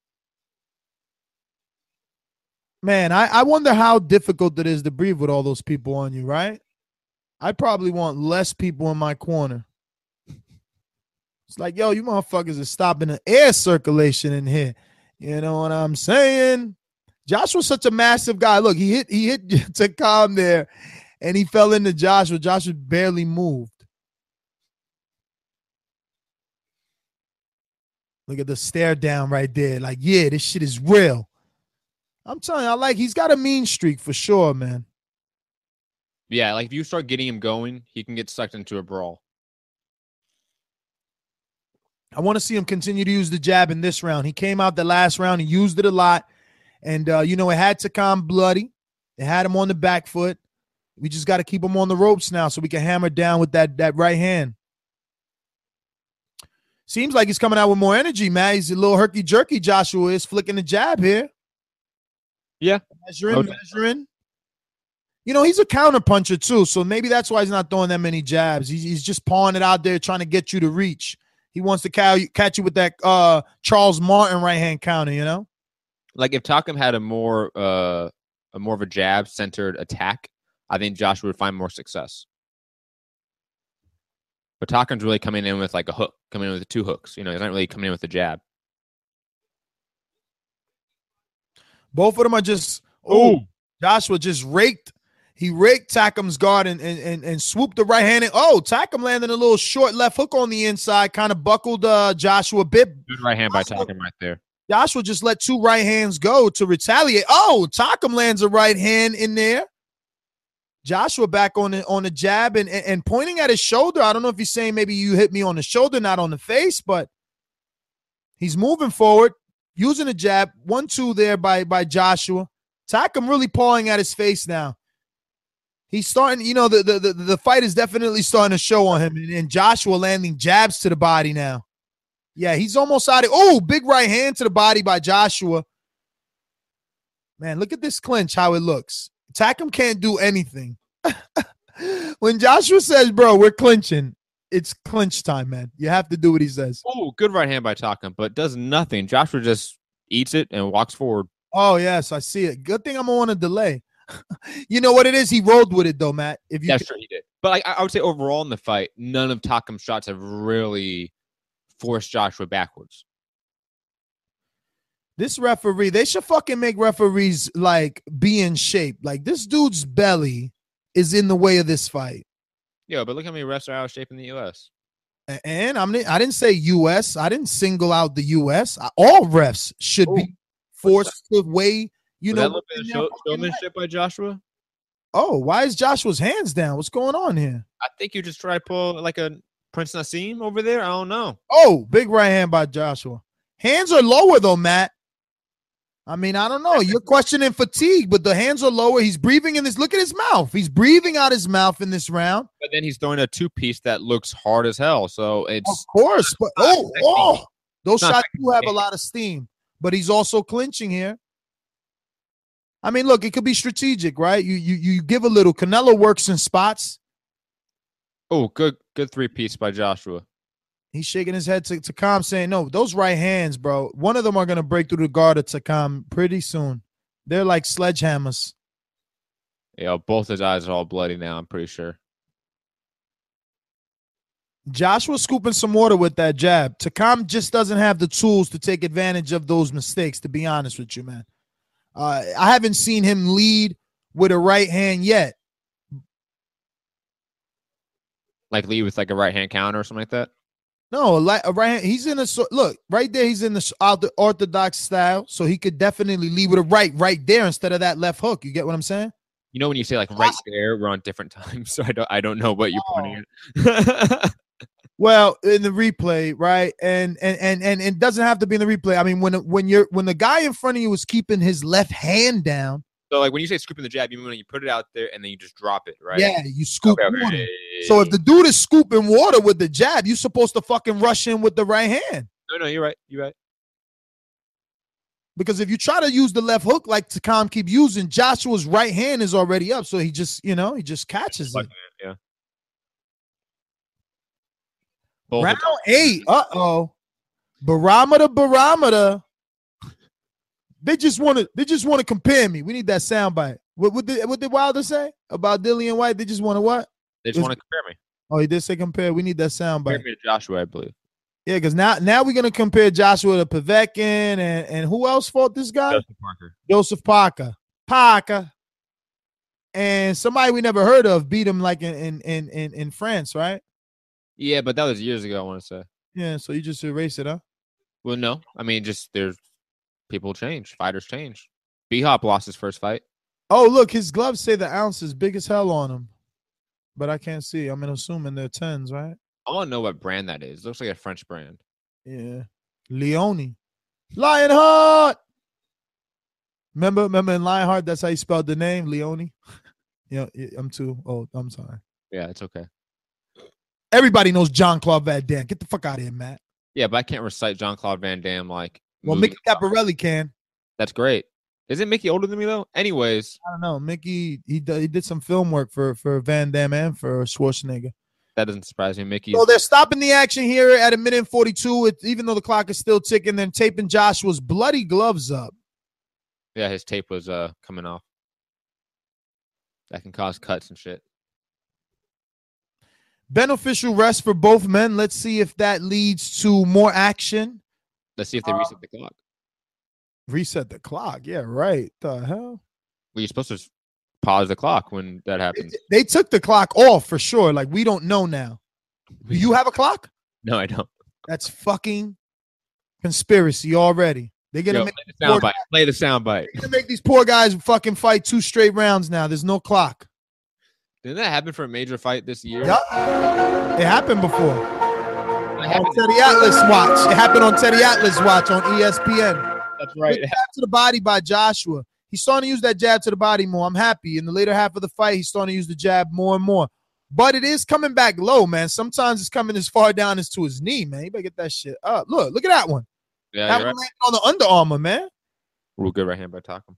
Man, I wonder how difficult it is to breathe with all those people on you, right? I probably want less people in my corner. It's like, yo, you motherfuckers are stopping the air circulation in here. You know what I'm saying? Joshua's such a massive guy. Look, he hit Takam there, and he fell into Joshua. Joshua barely moved. Look at the stare down right there. Like, yeah, this shit is real. I'm telling you, he's got a mean streak for sure, man. Yeah, like if you start getting him going, he can get sucked into a brawl. I want to see him continue to use the jab in this round. He came out the last round. He used it a lot. And, it had Takam bloody. It had him on the back foot. We just got to keep him on the ropes now so we can hammer down with that right hand. Seems like he's coming out with more energy, man. He's a little herky-jerky, Joshua is, flicking the jab here. Yeah. Measuring. He's a counter puncher, too, so maybe that's why he's not throwing that many jabs. He's just pawing it out there, trying to get you to reach. He wants to catch you with that Charles Martin right-hand counter, Like if Takam had a more of a jab-centered attack, I think Joshua would find more success. But Takam's really coming in with like a hook, coming in with 2 hooks. He's not really coming in with a jab. Both of them are just, Joshua just raked He raked Tackham's guard and swooped the right hand. Oh, Tackham landed a little short left hook on the inside, kind of buckled Joshua a bit. Good right hand by Tackham right there. Joshua just let 2 right hands go to retaliate. Oh, Tackham lands a right hand in there. Joshua back on the jab and pointing at his shoulder. I don't know if he's saying maybe you hit me on the shoulder, not on the face, but he's moving forward, using a jab. 1-2 there by Joshua. Tackham really pawing at his face now. He's starting, the fight is definitely starting to show on him. And Joshua landing jabs to the body now. Yeah, he's almost out of. Oh, big right hand to the body by Joshua. Man, look at this clinch, how it looks. Tackham can't do anything. When Joshua says, bro, we're clinching, it's clinch time, man. You have to do what he says. Oh, good right hand by Tackham, but does nothing. Joshua just eats it and walks forward. Oh, yes, I see it. Good thing I'm on a delay. You know what it is? He rolled with it, though, Matt. That's true, he did. But I would say overall in the fight, none of Tackham's shots have really forced Joshua backwards. This referee, they should fucking make referees, like, be in shape. Like, this dude's belly is in the way of this fight. Yeah, but look how many refs are out of shape in the U.S. And I didn't say U.S. I didn't single out the U.S. All refs should be forced to weigh. Was that a little bit of showmanship by Joshua? Oh, why is Joshua's hands down? What's going on here? I think you just try to pull like a Prince Nassim over there. I don't know. Oh, big right hand by Joshua. Hands are lower, though, Matt. I mean, I don't know. You're questioning fatigue, but the hands are lower. He's breathing in this. Look at his mouth. He's breathing out his mouth in this round. But then he's throwing a 2-piece that looks hard as hell. So it's. Of course. But those shots do have a lot of steam. But he's also clinching here. I mean, look, it could be strategic, right? You give a little. Canelo works in spots. Oh, good 3-piece by Joshua. He's shaking his head to Takam, saying, no, those right hands, bro, one of them are going to break through the guard of Takam pretty soon. They're like sledgehammers. Yeah, both his eyes are all bloody now, I'm pretty sure. Joshua scooping some water with that jab. Takam just doesn't have the tools to take advantage of those mistakes, to be honest with you, man. I haven't seen him lead with a right hand yet. Like lead with like a right hand counter or something like that? No, like a right hand. He's in a look right there. He's in the orthodox style, so he could definitely lead with a right there instead of that left hook. You get what I'm saying? You know when you say like right there, we're on different times, so I don't know what you're pointing at. Well, in the replay, right, and it doesn't have to be in the replay. I mean, when the guy in front of you is keeping his left hand down. So, like when you say scooping the jab, you mean when you put it out there and then you just drop it, right? Yeah, you scoop water. So if the dude is scooping water with the jab, you're supposed to fucking rush in with the right hand. No, you're right. You're right. Because if you try to use the left hook like Takam keep using, Joshua's right hand is already up, so he just catches it. Yeah. Round 8. Barometer. They just want to compare me. We need that soundbite. What did Wilder say about Dillian White? They just want to what? They just want to compare me. Oh, he did say compare. We need that soundbite. Compare me to Joshua, I believe. Yeah, because now we're gonna compare Joshua to Povetkin and who else fought this guy? Joseph Parker. And somebody we never heard of beat him like in France, right? Yeah, but that was years ago, I want to say. Yeah, so you just erase it, huh? Well, no. I mean, just there's people change. Fighters change. B-Hop lost his first fight. Oh, look, his gloves say the ounce is big as hell on him. But I can't see. I'm assuming they're 10s, right? I want to know what brand that is. It looks like a French brand. Yeah. Leone. Lionheart. Remember in Lionheart, that's how you spelled the name, Leone? Yeah, I'm too old. I'm sorry. Yeah, it's okay. Everybody knows Jean-Claude Van Damme. Get the fuck out of here, Matt. Yeah, but I can't recite Jean-Claude Van Damme like. Well, Mickey Caparelli can. That's great. Isn't Mickey older than me though? Anyways, I don't know. Mickey, he did some film work for Van Damme and for Schwarzenegger. That doesn't surprise me. Mickey. So they're stopping the action here at 1:42. Even though the clock is still ticking, then taping Joshua's bloody gloves up. Yeah, his tape was coming off. That can cause cuts and shit. Beneficial rest for both men. Let's see if that leads to more action. Let's see if they reset the clock. Reset the clock. Yeah, right. The hell? Well, you're supposed to pause the clock when that happens. They took the clock off for sure. Like, we don't know now. Do you have a clock? No, I don't. That's fucking conspiracy already. They're gonna make play the soundbite. They're gonna make these poor guys fucking fight 2 straight rounds now. There's no clock. Didn't that happen for a major fight this year? Yup. It happened before. On Teddy Atlas watch. It happened on Teddy Atlas watch on ESPN. That's right. Jab to the body by Joshua. He's starting to use that jab to the body more. I'm happy. In the later half of the fight, he's starting to use the jab more and more. But it is coming back low, man. Sometimes it's coming as far down as to his knee, man. You better get that shit up. Look at that one. Yeah, that one landed on the Under Armour, man. Real good right hand by Takam.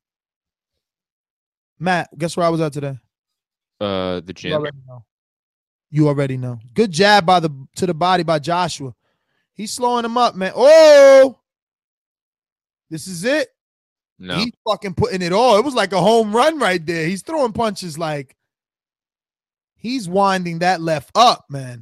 Matt, guess where I was at today? The gym. You already know. Good jab to the body by Joshua. He's slowing him up, man. Oh, this is it. No, he's fucking putting it all. It was like a home run right there. He's throwing punches like he's winding that left up, man.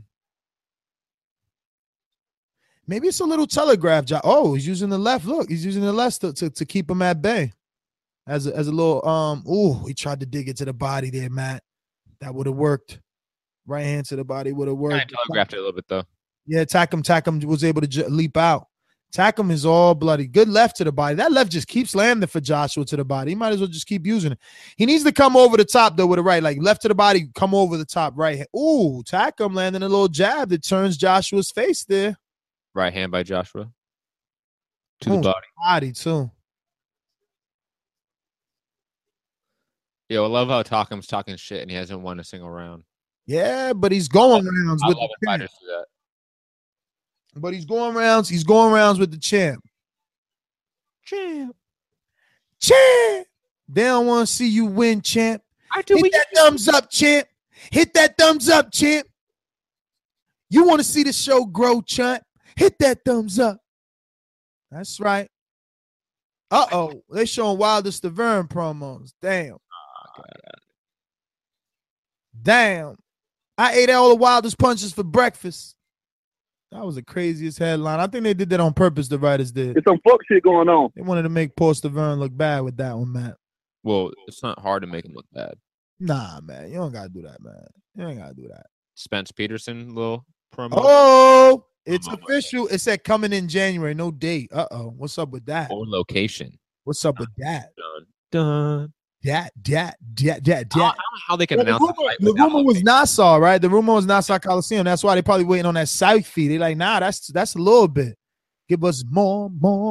Maybe it's a little telegraph job. Oh, he's using the left. Look, he's using the left to keep him at bay. As a little he tried to dig it to the body there, Matt. That would have worked. Right hand to the body would have worked. I telegraphed it a little bit though. Yeah, Takam was able to leap out. Takam is all bloody. Good left to the body. That left just keeps landing for Joshua to the body. He might as well just keep using it. He needs to come over the top though with the right, like left to the body, come over the top right hand. Ooh, Takam landing a little jab that turns Joshua's face there. Right hand by Joshua to the body. Body too. Yo, I love how Takam's talking shit and he hasn't won a single round. Yeah, but he's going rounds with the champ. But he's going rounds. He's going rounds with the champ. Champ. They don't want to see you win, champ. Hit that thumbs up, champ. Hit that thumbs up, champ. You want to see the show grow, champ? Hit that thumbs up. That's right. Uh-oh. They're showing Wilder Stavern promos. Damn. Damn. I ate all the Wildest punches for breakfast. That was the craziest headline. I think they did that on purpose, the writers did. There's some fuck shit going on. They wanted to make Paul Stavern look bad with that one, Matt. Well, it's not hard to make him look bad. Nah, man. You don't got to do that, man. You ain't got to do that. Spence Peterson, little promo. Oh, it's official. It said coming in January. No date. Uh-oh. What's up with that? Or location. What's up with that? Done. That. I don't know how they can announce the rumor was Nassau, right? The rumor was Nassau Coliseum. That's why they probably waiting on that South feed. They're like, nah, that's a little bit. Give us more.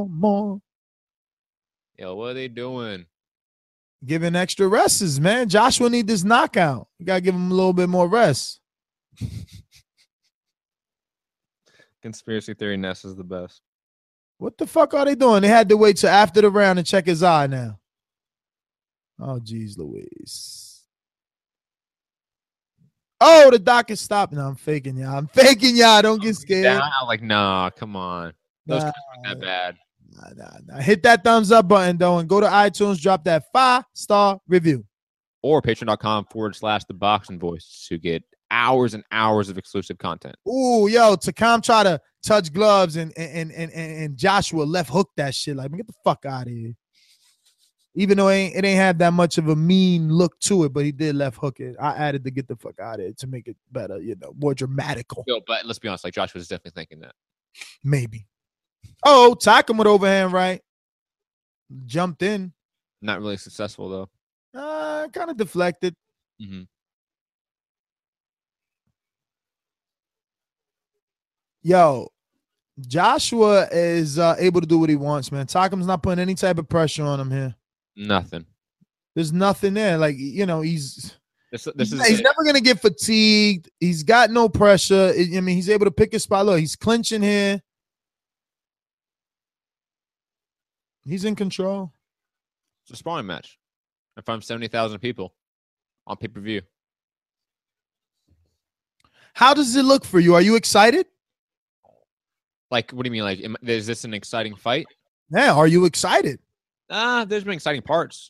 Yo, what are they doing? Giving extra rests, man. Joshua need this knockout. You gotta give him a little bit more rest. Conspiracy theory Ness is the best. What the fuck are they doing? They had to wait till after the round and check his eye now. Oh, geez, Louise. Oh, the doc is stopping. No, I'm faking y'all. Don't get scared. I'm like, nah, come on. Those cuts weren't that bad. Nah. Hit that thumbs up button, though, and go to iTunes, drop that 5-star review. Or patreon.com/the boxing voice to get hours and hours of exclusive content. Ooh, yo, Takam try to touch gloves and Joshua left hook that shit. Like, get the fuck out of here. Even though it ain't have that much of a mean look to it, but he did left hook it. I added to get the fuck out of it to make it better, more dramatical. Yo, but let's be honest, like Joshua's definitely thinking that. Maybe. Oh, Takam with overhand right. Jumped in. Not really successful though. Kind of deflected. Mm-hmm. Yo, Joshua is able to do what he wants, man. Takam's not putting any type of pressure on him here. Nothing. There's nothing there. Like, he's he's never going to get fatigued. He's got no pressure. I mean, he's able to pick his spot. Look, he's clinching here. He's in control. It's a sparring match. In front of 70,000 people on pay-per-view. How does it look for you? Are you excited? Like, what do you mean? Like, is this an exciting fight? Yeah, are you excited? There's been exciting parts.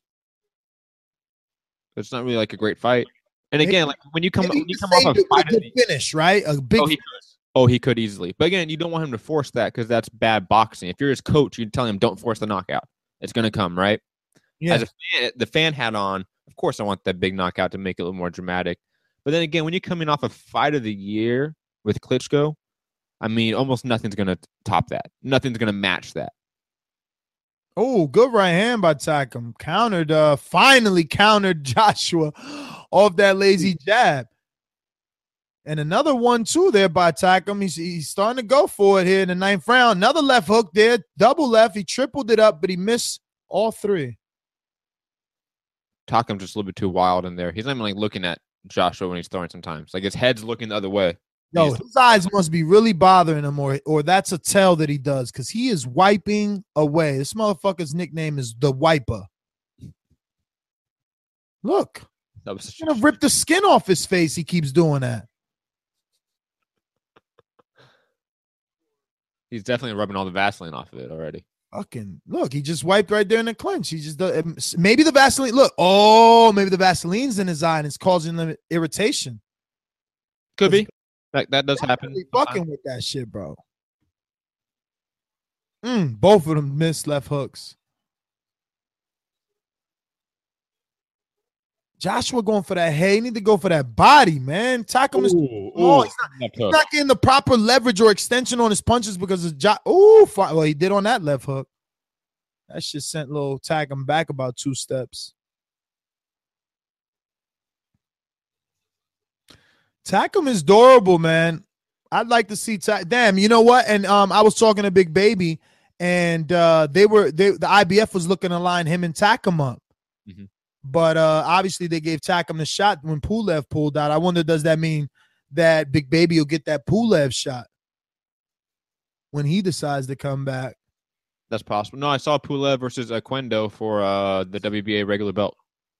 It's not really like a great fight. And again, like when you come off a fight, good finish, right? A big. He could easily. But again, you don't want him to force that because that's bad boxing. If you're his coach, you tell him don't force the knockout. It's going to come, right? Yeah. As the fan hat on, Of course, I want that big knockout to make it a little more dramatic. But then again, when you're coming off a fight of the year with Klitschko, I mean, almost nothing's going to top that. Nothing's going to match that. Oh, good right hand by Takam. Finally countered Joshua off that lazy jab. And another 1-2 there by Takam. He's starting to go for it here in the 9th round. Another left hook there, double left. He tripled it up, but he missed all 3. Takam's just a little bit too wild in there. He's not even like looking at Joshua when he's throwing sometimes. Like his head's looking the other way. No, his eyes must be really bothering him, or that's a tell that he does, because he is wiping away. This motherfucker's nickname is the Wiper. Look. That was He's going to rip the skin off his face. He keeps doing that. He's definitely rubbing all the Vaseline off of it already. Fucking look, he just wiped right there in the clinch. He just does, maybe the Vaseline. Look, maybe the Vaseline's in his eye and it's causing him irritation. Could be. That does happen. Fucking with that shit, bro. Both of them missed left hooks. Joshua going for that head. He need to go for that body, man. Takam is he's not getting the proper leverage or extension on his punches because of well, he did on that left hook. That shit sent little Takam back about 2 steps. Takam is durable, man. I'd like to see damn, you know what? And I was talking to Big Baby, and the IBF was looking to line him and Takam up. Mm-hmm. But obviously they gave Takam the shot when Pulev pulled out. I wonder, does that mean that Big Baby will get that Pulev shot when he decides to come back? That's possible. No, I saw Pulev versus Quendo for the WBA regular belt.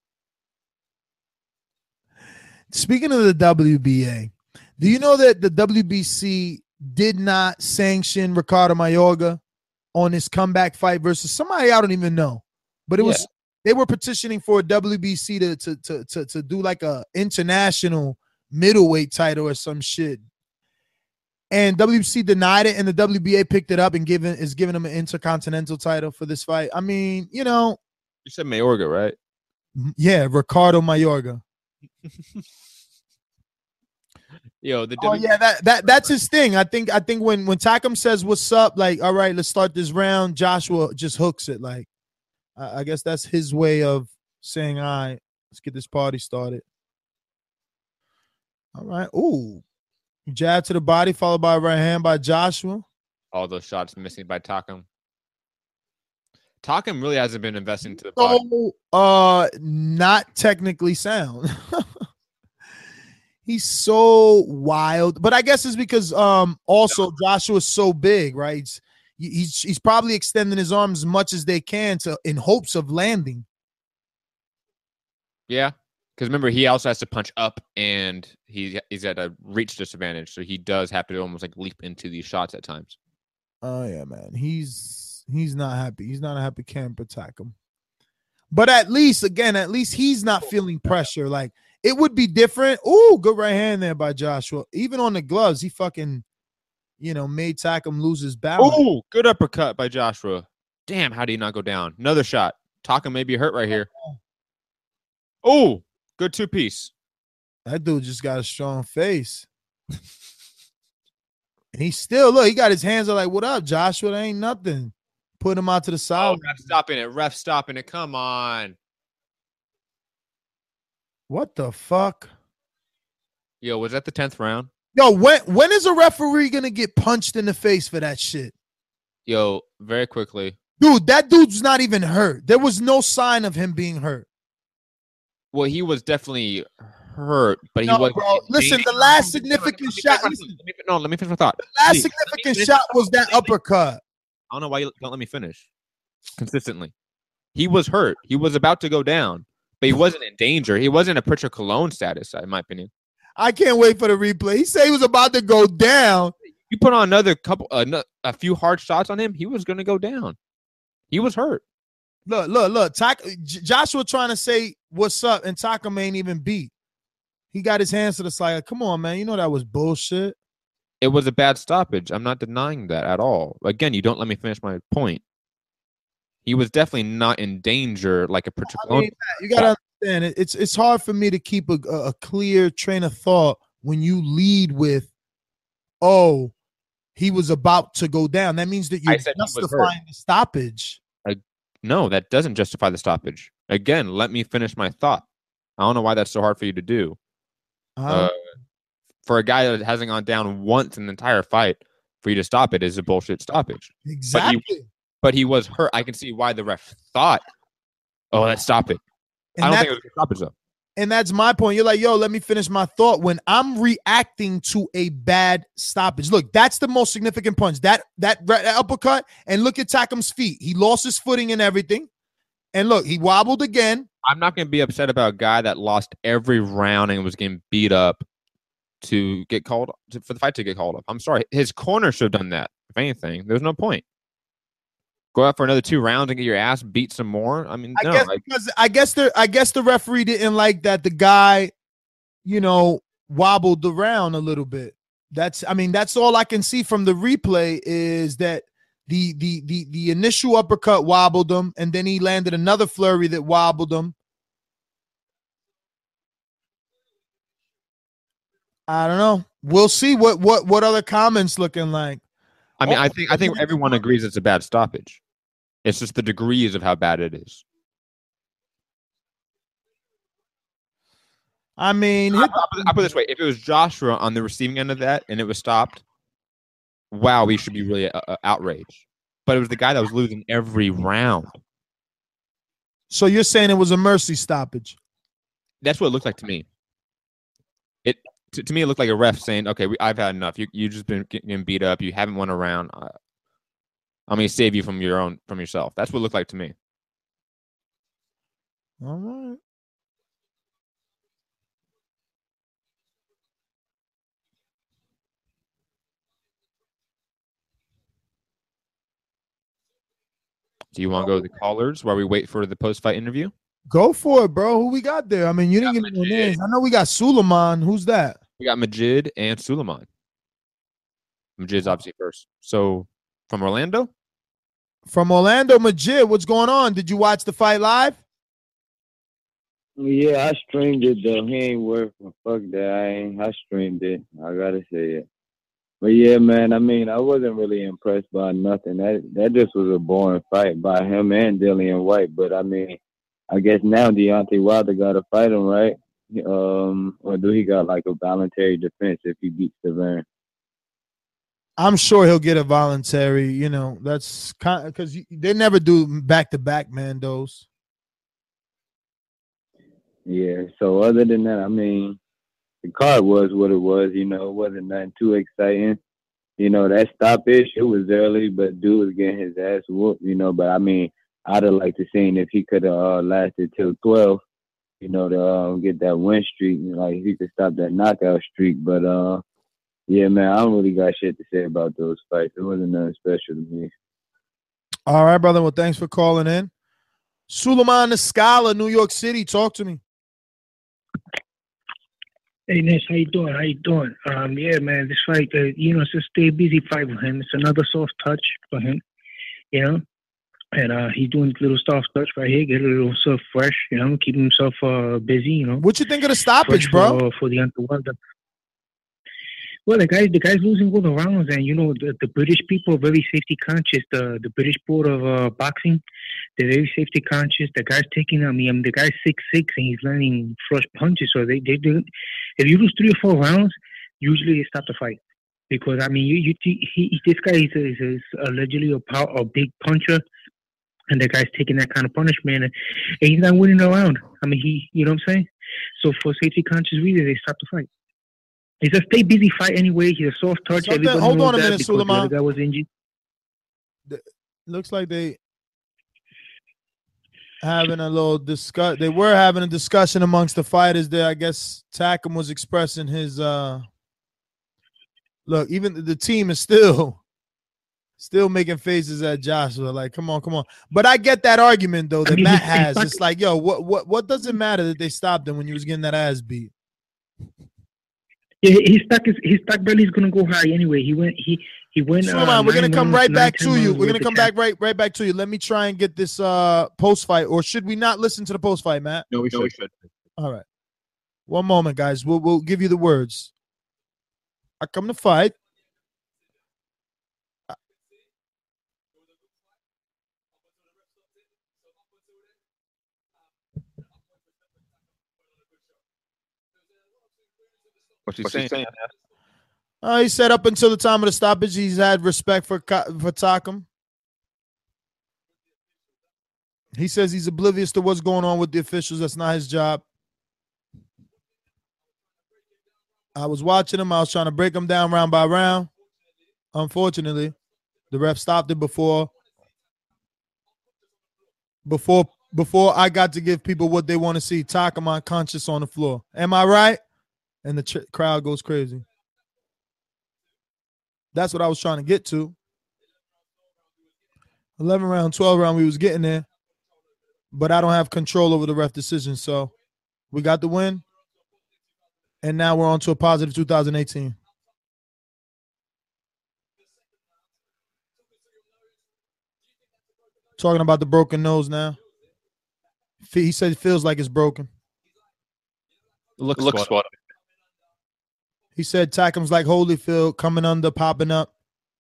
Speaking of the WBA, do you know that the WBC did not sanction Ricardo Mayorga on his comeback fight versus somebody I don't even know? But it was they were petitioning for a WBC to do like a international middleweight title or some shit. And WBC denied it, and the WBA picked it up and is giving him an intercontinental title for this fight. I mean, you know. You said Mayorga, right? Yeah, Ricardo Mayorga. Yo, that's his thing. I think when Takam says what's up, like, all right, let's start this round, Joshua just hooks it. Like, I guess that's his way of saying, all right, let's get this party started. All right. Ooh. Jab to the body, followed by a right hand by Joshua. All those shots missing by Takam. Takam really hasn't been investing to the body. Not technically sound. He's so wild. But I guess it's because also Joshua's so big, right? He's probably extending his arms as much as they can in hopes of landing. Yeah. Because remember, he also has to punch up, and he's at a reach disadvantage, so he does have to almost like leap into these shots at times. Oh yeah, man, he's not happy. He's not a happy camper. Attack him, but at least he's not feeling pressure. Like it would be different. Ooh, good right hand there by Joshua. Even on the gloves, he fucking, made Takam lose his balance. Ooh, good uppercut by Joshua. Damn, how did he not go down? Another shot. Takam may be hurt right here. Oh. Good 2-piece. That dude just got a strong face. And he still, he got his hands up like, what up, Joshua? That ain't nothing. Put him out to the side. Oh, ref stopping it. Come on. What the fuck? Yo, was that the 10th round? Yo, when is a referee going to get punched in the face for that shit? Yo, very quickly. Dude, that dude's not even hurt. There was no sign of him being hurt. Well, he was definitely hurt, but he wasn't. Bro, listen, the last significant shot. Let me finish my thought. The last significant shot was that uppercut. I don't know why you don't let me finish consistently. He was hurt. He was about to go down, but he wasn't in danger. He wasn't a Pritchard Cologne status, in my opinion. I can't wait for the replay. He said he was about to go down. You put on a few hard shots on him, he was going to go down. He was hurt. Look. Joshua trying to say what's up, and Takam ain't even beat. He got his hands to the side. Come on, man. You know that was bullshit. It was a bad stoppage. I'm not denying that at all. Again, you don't let me finish my point. He was definitely not in danger like a particular. You gotta understand it. It's hard for me to keep a clear train of thought when you lead with, "Oh, he was about to go down." That means that you're justifying the stoppage. No, that doesn't justify the stoppage. Again, let me finish my thought. I don't know why that's so hard for you to do. For a guy that hasn't gone down once in the entire fight, for you to stop it is a bullshit stoppage. Exactly. But he was hurt. I can see why the ref thought, "Oh, let's stop it." And I don't think it was a stoppage though. And that's my point. You're like, "Yo, let me finish my thought." When I'm reacting to a bad stoppage, look, that's the most significant punch. That uppercut, and look at Takam's feet. He lost his footing and everything. And look, he wobbled again. I'm not going to be upset about a guy that lost every round and was getting beat up to get called for the fight to get called up. I'm sorry. His corner should have done that. If anything, there's no point. Go out for another 2 rounds and get your ass beat some more. I mean, I guess the referee didn't like that the guy, wobbled the round a little bit. That's all I can see from the replay is that the initial uppercut wobbled him, and then he landed another flurry that wobbled him. I don't know. We'll see what other comments looking like. I mean, I think everyone agrees it's a bad stoppage. It's just the degrees of how bad it is. I mean, I'll put it this way: if it was Joshua on the receiving end of that and it was stopped, wow, we should be really outraged. But it was the guy that was losing every round. So you're saying it was a mercy stoppage? That's what it looked like to me. To me, it looked like a ref saying, "Okay, I've had enough. You just been getting beat up. You haven't won a round. I'm going to save you from yourself." That's what it looked like to me. All right. Do you want to go to the callers while we wait for the post-fight interview? Go for it, bro. Who we got there? I mean, you didn't give me no names. I know we got Suleiman. Who's that? We got Majid and Suleiman. Majid's obviously first. So, from Orlando? From Orlando, Majid, what's going on? Did you watch the fight live? Yeah, I streamed it, though. He ain't working. Fuck that. I streamed it. I gotta say it. But yeah, man, I mean, I wasn't really impressed by nothing. That just was a boring fight by him and Dillian White. But I mean, I guess now Deontay Wilder got to fight him, right? Or do he got like a voluntary defense if he beats Severn? I'm sure he'll get a voluntary. That's kind of because they never do back-to-back, man. Those. Yeah. So other than that, I mean, the card was what it was. It wasn't nothing too exciting. That stoppage, it was early, but dude was getting his ass whooped. But I mean, I'd have liked to seen if he could have lasted till 12. To get that win streak, if he could stop that knockout streak. But yeah, man, I don't really got shit to say about those fights. It wasn't nothing special to me. All right, brother. Well, thanks for calling in. Suleiman Escala, New York City. Talk to me. Hey, Ness, how you doing? Yeah, man, this fight, it's a stay busy fight for him. It's another soft touch for him, and he's doing a little soft touch right here, get a little fresh, keep himself busy, What you think of the stoppage, bro? For the Wilder. Well, the guy's losing all the rounds, and the British people are very safety conscious. The British Board of Boxing, they're very safety conscious. The guy's taking the guy's 6'6" and he's landing flush punches. So they do. If you lose 3 or 4 rounds, usually they stop the fight because I mean, this guy is allegedly a big puncher, and the guy's taking that kind of punishment, and he's not winning a round. I mean, you know what I'm saying? So for safety conscious reasons, they stop the fight. It's a stay busy fight anyway. He's a soft touch. Hold on a minute, Suleiman. The guy was injured. Looks like they having a little discuss. They were having a discussion amongst the fighters there. I guess Takam was expressing his look. Even the team is still making faces at Joshua. Like, come on. But I get that argument though that Matt has. It's like, yo, what does it matter that they stopped him when he was getting that ass beat? Yeah, his stock belly is gonna go high anyway. He He went. Suleiman, we're gonna come right back to you. We're gonna come back. back right back to you. Let me try and get this post fight, or should we not listen to the post fight, Matt? No, we should. All right. One moment, guys. We'll give you the words. I come to fight. What's he saying? He said up until the time of the stoppage, he's had respect for Takam. He says he's oblivious to what's going on with the officials. That's not his job. I was watching him. I was trying to break him down round by round. Unfortunately, the ref stopped it before I got to give people what they want to see. Takam unconscious on the floor. Am I right? And the crowd goes crazy. That's what I was trying to get to. 11 round, 12 round, we was getting there. But I don't have control over the ref decision. So we got the win. And now we're on to a positive 2018. Talking about the broken nose now. He said it feels like it's broken. Looks spot. He said Takam's like Holyfield, coming under, popping up.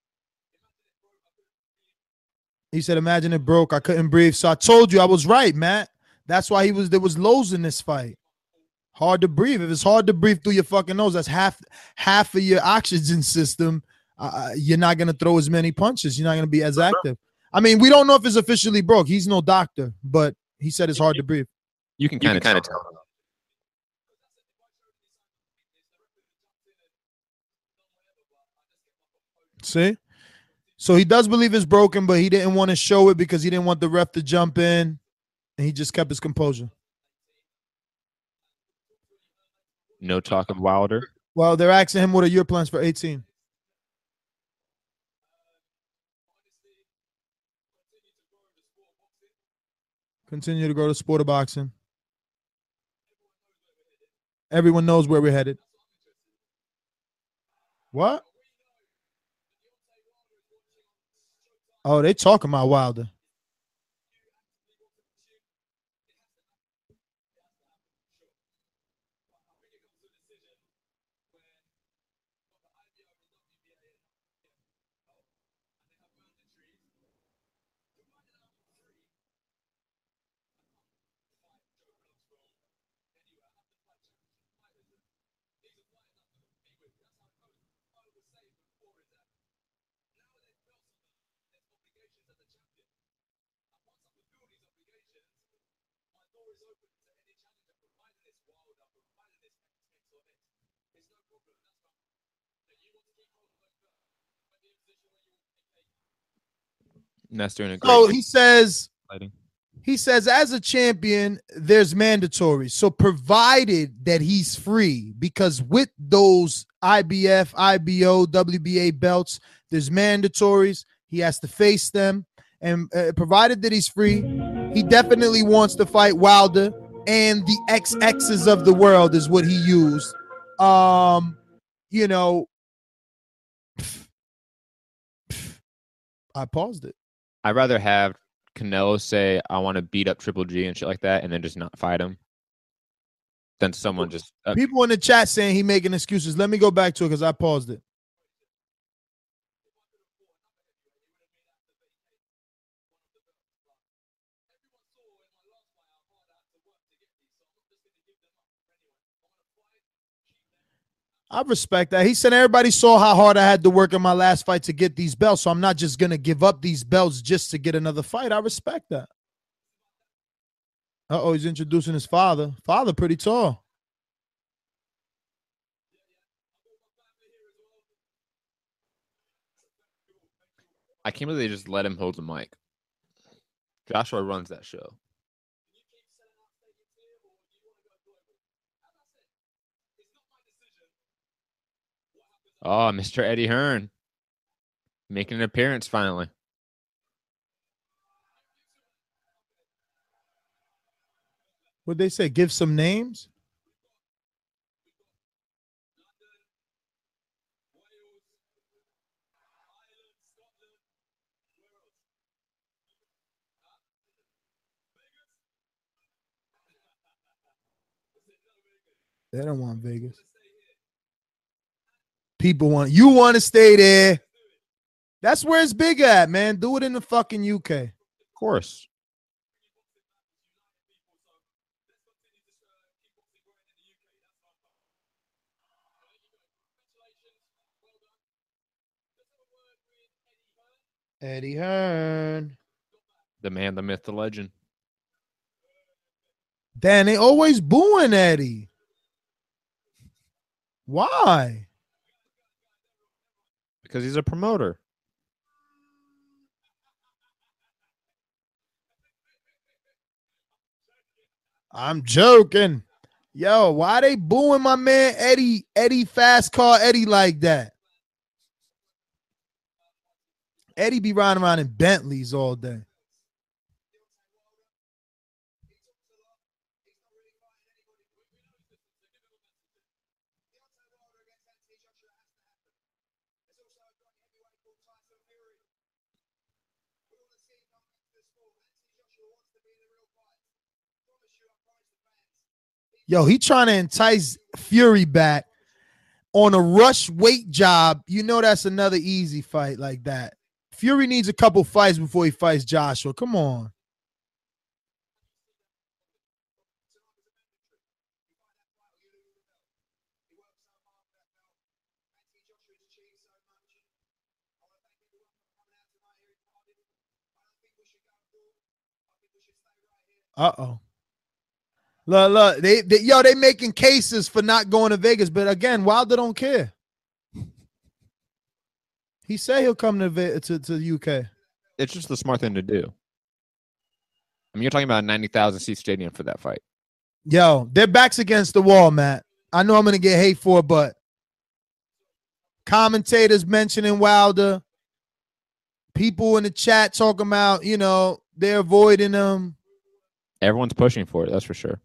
He said, imagine it broke. I couldn't breathe. So I told you I was right, Matt. That's why there was lows in this fight. Hard to breathe. If it's hard to breathe through your fucking nose, that's half of your oxygen system. You're not going to throw as many punches. You're not going to be as active. I mean, we don't know if it's officially broke. He's no doctor, but he said it's hard to breathe. You can kind of tell. See? So he does believe it's broken, but he didn't want to show it because he didn't want the ref to jump in, and he just kept his composure. No talk of Wilder. Well, they're asking him, what are your plans for 18? Continue to grow the sport of boxing. Everyone knows where we're headed. What? Oh, they talking about Wilder. And that's doing a great. So he says, as a champion, there's mandatory. So provided that he's free, because with those IBF, IBO, WBA belts, there's mandatories. He has to face them. And provided that he's free, he definitely wants to fight Wilder and the XXs of the world is what he used. You know, I paused it. I'd rather have Canelo say, I want to beat up Triple G and shit like that, and then just not fight him, than someone just... People in the chat saying he making excuses. Let me go back to it because I paused it. I respect that. He said everybody saw how hard I had to work in my last fight to get these belts, so I'm not just going to give up these belts just to get another fight. I respect that. Uh-oh, he's introducing his father. Father pretty tall. I can't believe they just let him hold the mic. Joshua runs that show. Oh, Mr. Eddie Hearn making an appearance finally. What'd they say? Give some names? They don't want Vegas. People you want to stay there. That's where it's big at, man. Do it in the fucking UK. Of course. Eddie Hearn. The man, the myth, the legend. Dan, they always booing Eddie. Why? Because he's a promoter. I'm joking. Yo, why they booing my man Eddie Fast Car Eddie like that? Eddie be riding around in Bentleys all day. Yo, he trying to entice Fury back on a rush weight job. You know that's another easy fight like that. Fury needs a couple fights before he fights Joshua. Come on. Uh-oh. Look, they making cases for not going to Vegas, but again, Wilder don't care. He said he'll come to the UK. It's just the smart thing to do. I mean, you're talking about a 90,000 seat stadium for that fight. Yo, their backs against the wall, Matt. I know I'm gonna get hate for it, but commentators mentioning Wilder, people in the chat talking about, they're avoiding him. Everyone's pushing for it, that's for sure.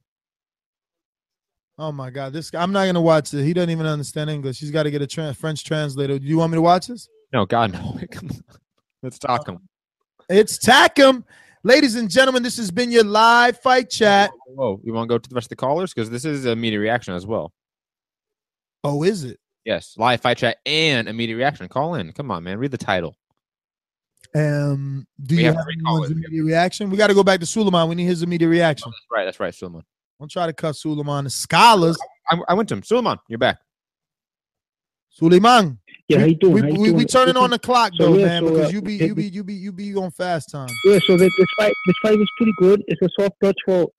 Oh my God, this guy, I'm not gonna watch it. He doesn't even understand English. He's got to get a French translator. Do you want me to watch this? No, God, no. Let's talk him. It's Tack'em. Ladies and gentlemen, this has been your live fight chat. Whoa, you want to go to the rest of the callers? Because this is immediate reaction as well. Oh, is it? Yes, live fight chat and immediate reaction. Call in. Come on, man. Read the title. Do you have anyone's immediate reaction? We got to go back to Suleiman. We need his immediate reaction. Oh, that's right, Suleiman. Don't try to cut Suleiman. The scholars. I went to him. Suleiman, you're back. Suleiman. Yeah, how you doing? We turning on the clock though, man, because you be on fast time. Yeah, so this fight was pretty good. It's a soft touch for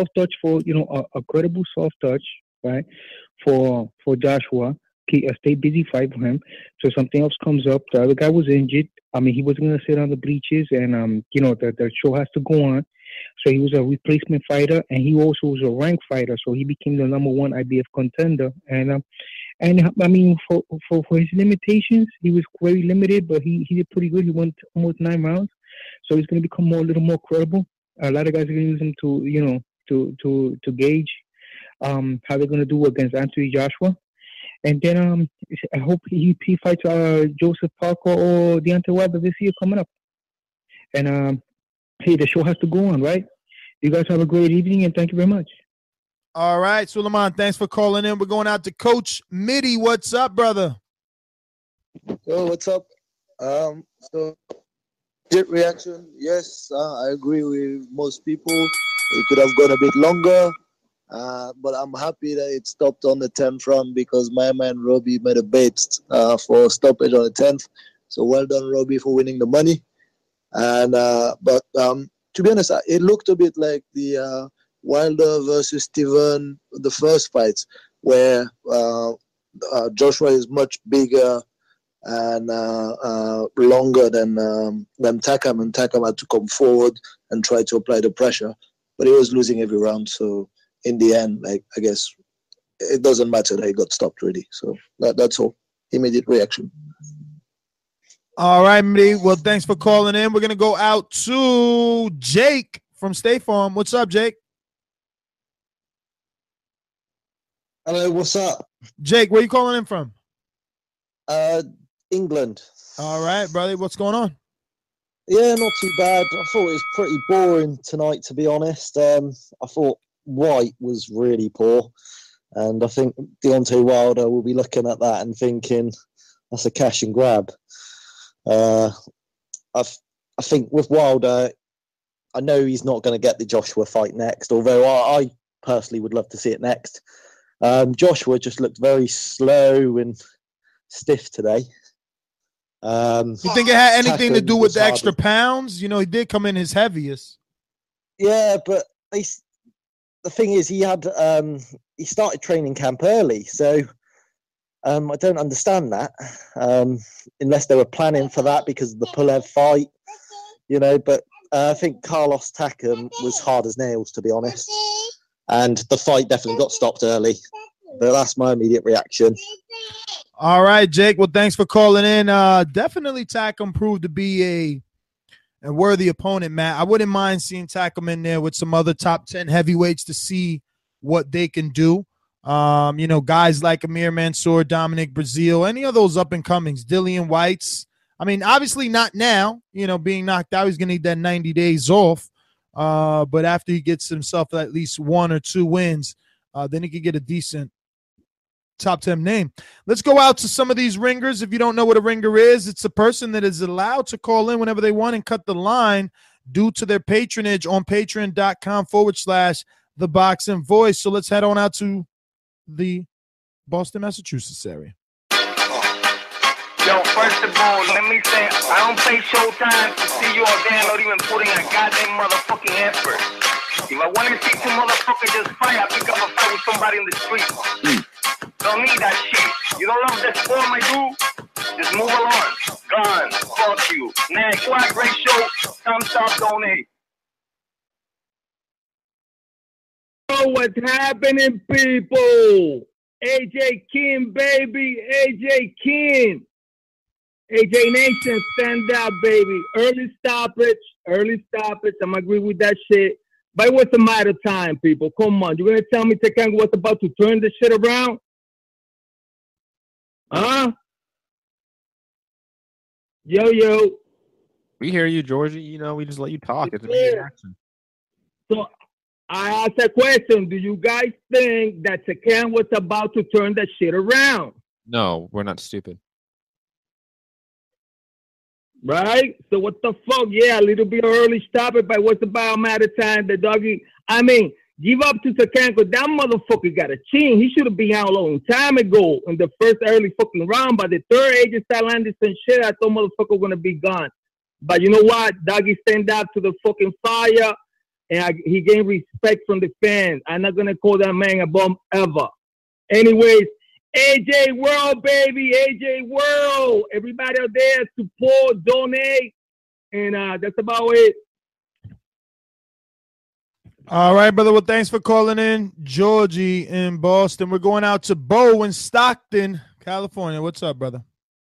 a credible soft touch, right? For Joshua. A stay busy fight for him. So something else comes up. The other guy was injured. I mean, he wasn't gonna sit on the bleachers, and the show has to go on. So he was a replacement fighter, and he also was a ranked fighter. So he became the number 1 IBF contender. And I mean, for his limitations, he was very limited, but he did pretty good. He went almost 9 rounds, so he's going to become a little more credible. A lot of guys are going to use him to gauge how they're going to do against Anthony Joshua. And then I hope he fights Joseph Parker or Deontay Wilder this year coming up. And hey, the show has to go on, right? You guys have a great evening, and thank you very much. All right, Suleiman, thanks for calling in. We're going out to Coach Mitty. What's up, brother? Yo, what's up? So, jet reaction. Yes, I agree with most people. It could have gone a bit longer, but I'm happy that it stopped on the 10th round because my man Robbie made a bet for stoppage on the 10th. So well done, Robbie, for winning the money. And but to be honest, it looked a bit like the Wilder versus Steven, the first fights, where Joshua is much bigger and longer than Tack'em, and Tack'em had to come forward and try to apply the pressure, but he was losing every round. So in the end, I guess it doesn't matter that he got stopped really. So that's all. Immediate reaction. All right, Mitty. Well, thanks for calling in. We're gonna go out to Jake from State Farm. What's up, Jake? Hello, what's up? Jake, where you calling in from? England. All right, brother. What's going on? Yeah, not too bad. I thought it was pretty boring tonight, to be honest. I thought White was really poor. And I think Deontay Wilder will be looking at that and thinking that's a cash and grab. I think with Wilder, I know he's not going to get the Joshua fight next, although I personally would love to see it next. Joshua just looked very slow and stiff today. You think it had anything to do with the extra pounds? You know, he did come in his heaviest. Yeah, but the thing is, he started training camp early, so I don't understand that. Unless they were planning for that because of the Pulev fight, you know. But I think Carlos Takam was hard as nails, to be honest, and the fight definitely got stopped early. But that's my immediate reaction. All right, Jake. Well, thanks for calling in. Definitely Takam proved to be a worthy opponent, Matt. I wouldn't mind seeing Takam in there with some other top 10 heavyweights to see what they can do. You know, guys like Amir Mansour, Dominic Breazeale, any of those up-and-comings, Dillian Whites. I mean, obviously not now. You know, being knocked out, he's going to need that 90 days off. But after he gets himself at least 1 or 2 wins, then he could get a decent top 10 name. Let's go out to some of these ringers. If you don't know what a ringer is, it's a person that is allowed to call in whenever they want and cut the line due to their patronage on patreon.com/The Boxing Voice. So let's head on out to the Boston, Massachusetts area. Yo, first of all, let me say, I don't pay Showtime to see you all there not even putting a goddamn motherfucking effort. If I want to see two motherfuckers just fight, I pick up a fight with somebody in the street. Don't need that shit. You don't love that form I do? Just move along. Gone. Fuck you. Next, what great show. Thumbs up, donate. Oh, what's happening, people? AJ King, baby. AJ King. AJ Nation, stand up, baby. Early stoppage. I'm agree with that shit. But what's the matter of time, people? Come on. You're going to tell me Takango was about to turn this shit around? Huh? Yo. We hear you, Georgie. You know, we just let you talk. It's a reaction. So I asked a question. Do you guys think that Takan was about to turn that shit around? No, we're not stupid. Right? So what the fuck? Yeah, a little bit early stoppage, but what's about matter of time? The doggy, I mean, give up to Takanko. That motherfucker got a chin. He should have been out a long time ago in the first early fucking round. By the third AJ started landing some shit, I thought motherfucker was going to be gone. But you know what? Doggy stand up to the fucking fire, and he gained respect from the fans. I'm not going to call that man a bum ever. Anyways, AJ World, baby. AJ World. Everybody out there, support, donate. And that's about it. All right, brother. Well, thanks for calling in, Georgie in Boston. We're going out to Bo in Stockton, California. What's up, brother?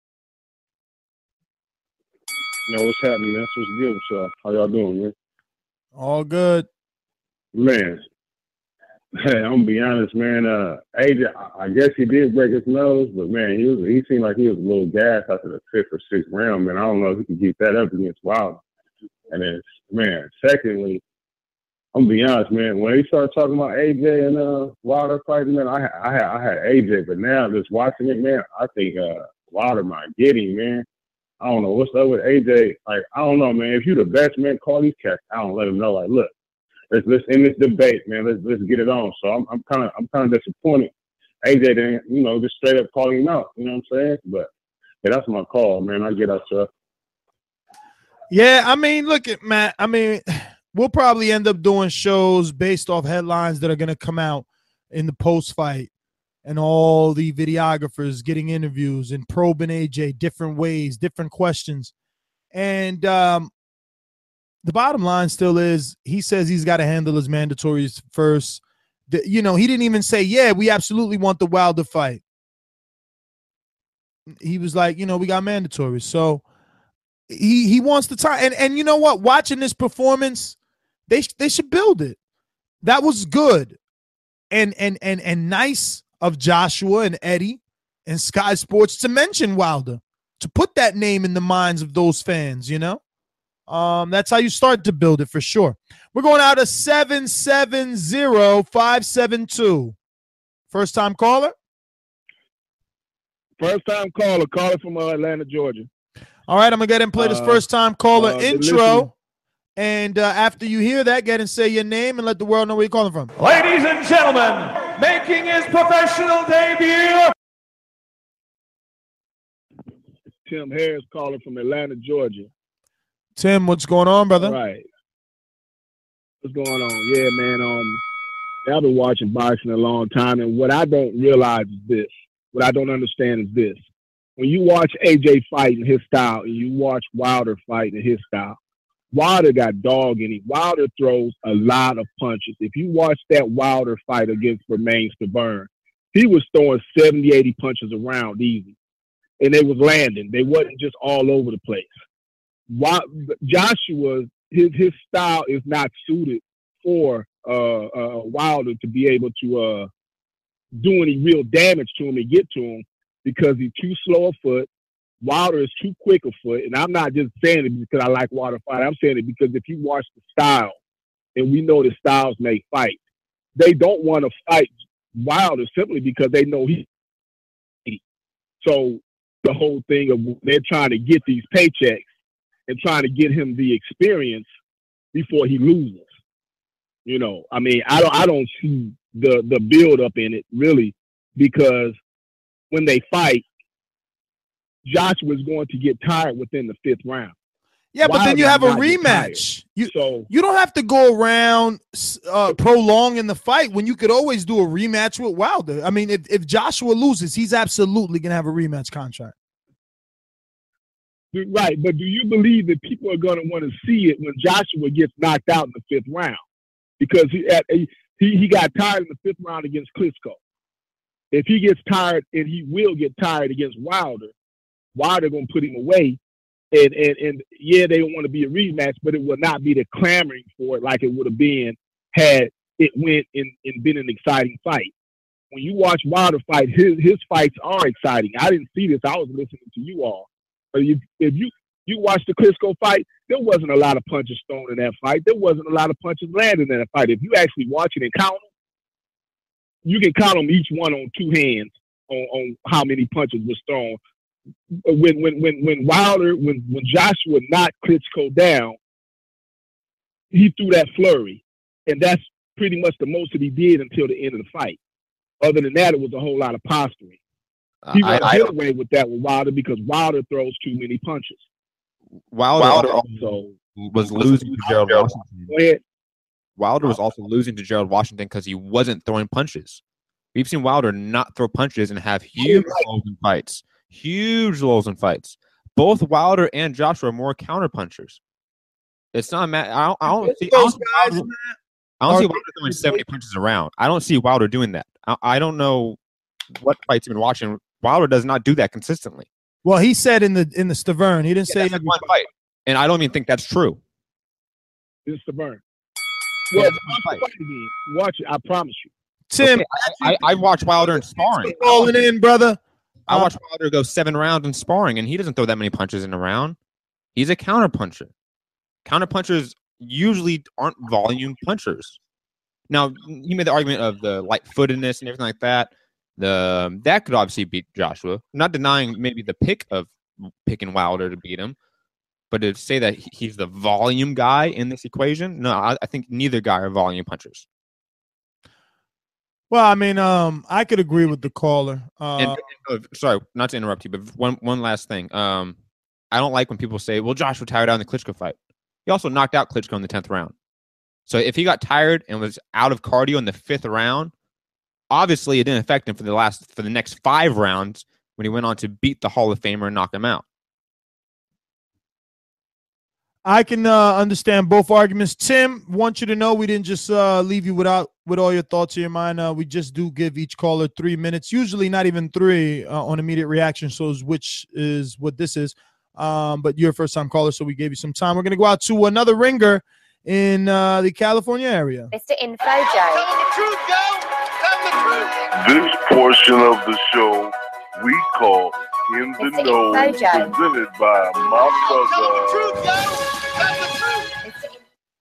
Yo, what's happening, man? What's good with y'all? How y'all doing, man? All good. Man, hey, I'm gonna be honest, man. AJ, I guess he did break his nose, but man, he seemed like he was a little gassed after the 5th or 6th round, man. I don't know if he can keep that up against Wilder. And then, man, secondly, I'm gonna be honest, man. When he started talking about AJ and Wilder fighting, man, I had AJ, but now just watching it, man, I think Wilder might get him, man. I don't know what's up with AJ. Like, I don't know, man. If you the best, man, call these cats. I don't let them know. Like, look, let's end this debate, man. Let's get it on. So I'm kind of disappointed. AJ didn't, you know, just straight up calling him out. You know what I'm saying? But yeah, that's my call, man. I get out, sir. Yeah, I mean, look at Matt. I mean, we'll probably end up doing shows based off headlines that are going to come out in the post-fight, and all the videographers getting interviews and probing AJ different ways, different questions. And the bottom line still is he says he's got to handle his mandatories first. You know, he didn't even say, yeah, we absolutely want the Wilder fight. He was like, you know, we got mandatories. So he wants the time. And you know what? Watching this performance, they should build it. That was good and nice of Joshua and Eddie and Sky Sports to mention Wilder, to put that name in the minds of those fans, you know? That's how you start to build it for sure. We're going out of 770-572. First time caller? First time caller. Caller from Atlanta, Georgia. All right, I'm going to get and play this first time caller intro. Listening. And after you hear that, get and say your name and let the world know where you're calling from. Ladies and gentlemen, making his professional debut. Tim Harris calling from Atlanta, Georgia. Tim, what's going on, brother? All right. What's going on? Yeah, man. I've been watching boxing a long time, and what I don't realize is this. What I don't understand is this. When you watch AJ fight in his style, and you watch Wilder fight in his style, Wilder got dog in him. Wilder throws a lot of punches. If you watch that Wilder fight against Romain Stavern, he was throwing 70, 80 punches around easy. And they was landing. They wasn't just all over the place. Joshua, his style is not suited for Wilder to be able to do any real damage to him and get to him because he's too slow a foot. Wilder is too quick a foot. And I'm not just saying it because I like Wilder fight. I'm saying it because if you watch the style, and we know the styles make fight, they don't want to fight Wilder simply because they know he. So the whole thing of they're trying to get these paychecks and trying to get him the experience before he loses. You know, I mean, I don't see the build up in it really, because when they fight, Joshua's going to get tired within the 5th round. Yeah, but then you have a rematch. You don't have to go around prolonging the fight when you could always do a rematch with Wilder. I mean, if Joshua loses, he's absolutely going to have a rematch contract. Right, but do you believe that people are going to want to see it when Joshua gets knocked out in the 5th round? Because he got tired in the 5th round against Klitschko. If he gets tired, and he will get tired against Wilder going to put him away. And yeah, they don't want to be a rematch, but it will not be the clamoring for it like it would have been had it went and been an exciting fight. When you watch Wilder fight, his fights are exciting. I didn't see this. I was listening to you all. But if you watch the Klitschko fight, there wasn't a lot of punches thrown in that fight. There wasn't a lot of punches landed in that fight. If you actually watch it and count them, you can count them each one on 2 hands on how many punches was thrown. When Joshua knocked Klitschko down, he threw that flurry, and that's pretty much the most that he did until the end of the fight. Other than that, it was a whole lot of posturing. He won't get away with that with Wilder because Wilder throws too many punches. Wilder also was losing to Gerald Washington. Go ahead. Wilder was also losing to Gerald Washington because he wasn't throwing punches. We've seen Wilder not throw punches and have huge lows in fights. Huge lows in fights. Both Wilder and Joshua are more counter punchers. It's not I don't see Wilder throwing 70 punches around. I don't see Wilder doing that. I don't know what fights you've been watching. Wilder does not do that consistently. Well, he said in the Stavern, he didn't say that's one fight, and I don't even think that's true. It's Stavern. Well, watch it. I promise you. Tim, okay, I watch Wilder in sparring. Calling in, brother. I watch Wilder go 7 rounds in sparring, and he doesn't throw that many punches in a round. He's a counter puncher. Counter punchers usually aren't volume punchers. Now, you made the argument of the light-footedness and everything like that. That could obviously beat Joshua. I'm not denying maybe the pick of picking Wilder to beat him, but to say that he's the volume guy in this equation, no, I think neither guy are volume punchers. Well, I mean, I could agree with the caller. Sorry, not to interrupt you, but one last thing. I don't like when people say, well, Joshua tired out in the Klitschko fight. He also knocked out Klitschko in the 10th round. So if he got tired and was out of cardio in the 5th round, obviously it didn't affect him for the next 5 rounds when he went on to beat the Hall of Famer and knock him out. I can understand both arguments. Tim, want you to know we didn't just leave you with all your thoughts in your mind. We just do give each caller 3 minutes, usually not even 3 on immediate reaction shows, which is what this is. But you're a first-time caller, so we gave you some time. We're going to go out to another ringer in the California area. Mr. Info Joe. Tell the truth, Joe. Tell the truth. This portion of the show we call In the Know, presented by my brother.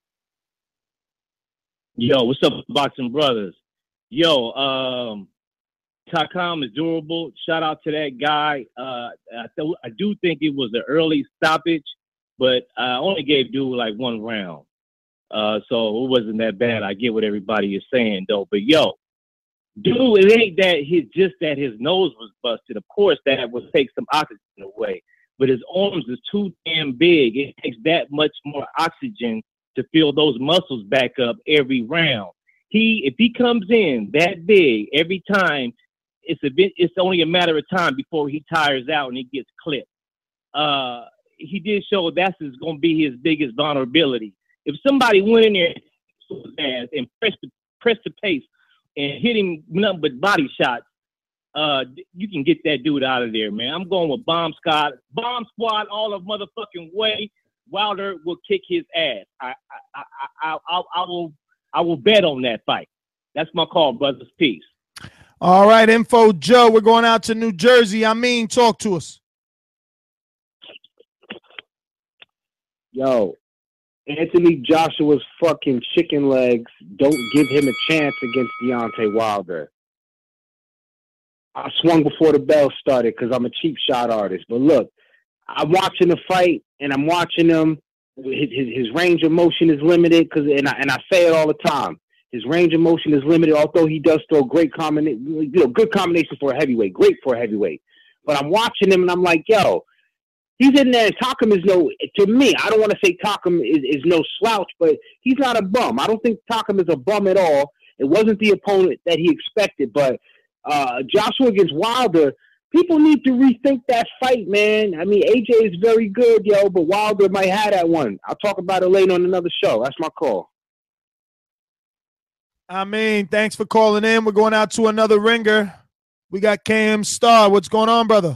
Yo, what's up, Boxing Brothers? Yo, Takam is durable. Shout out to that guy. I do think it was an early stoppage, but I only gave dude like one round. So it wasn't that bad. I get what everybody is saying, though. But, yo, dude, it ain't that just that his nose was busted. Of course, that would take some oxygen away. But his arms is too damn big. It takes that much more oxygen to fill those muscles back up every round. If he comes in that big every time, it's only a matter of time before he tires out and he gets clipped. He did show that's going to be his biggest vulnerability. If somebody went in there and pressed the pace and hit him nothing but body shots, you can get that dude out of there, man. I'm going with Bomb Squad all of motherfucking way. Wilder will kick his ass. I will bet on that fight. That's my call, brothers. Peace. All right, Info Joe. We're going out to New Jersey. Talk to us. Yo, Anthony Joshua's fucking chicken legs don't give him a chance against Deontay Wilder. I swung before the bell started because I'm a cheap shot artist. But look, I'm watching the fight and I'm watching him. His range of motion is limited and I say it all the time. His range of motion is limited, although he does throw good combination for a heavyweight, great for a heavyweight. But I'm watching him and I'm like, yo, he's in there. And Takam is to me, I don't want to say Takam is no slouch, but he's not a bum. I don't think Takam is a bum at all. It wasn't the opponent that he expected, but Joshua against Wilder, people need to rethink that fight, man. I mean, AJ is very good, yo, but Wilder might have that one. I'll talk about it later on another show. That's my call. Thanks for calling in. We're going out to another ringer. We got KM Star. What's going on, brother?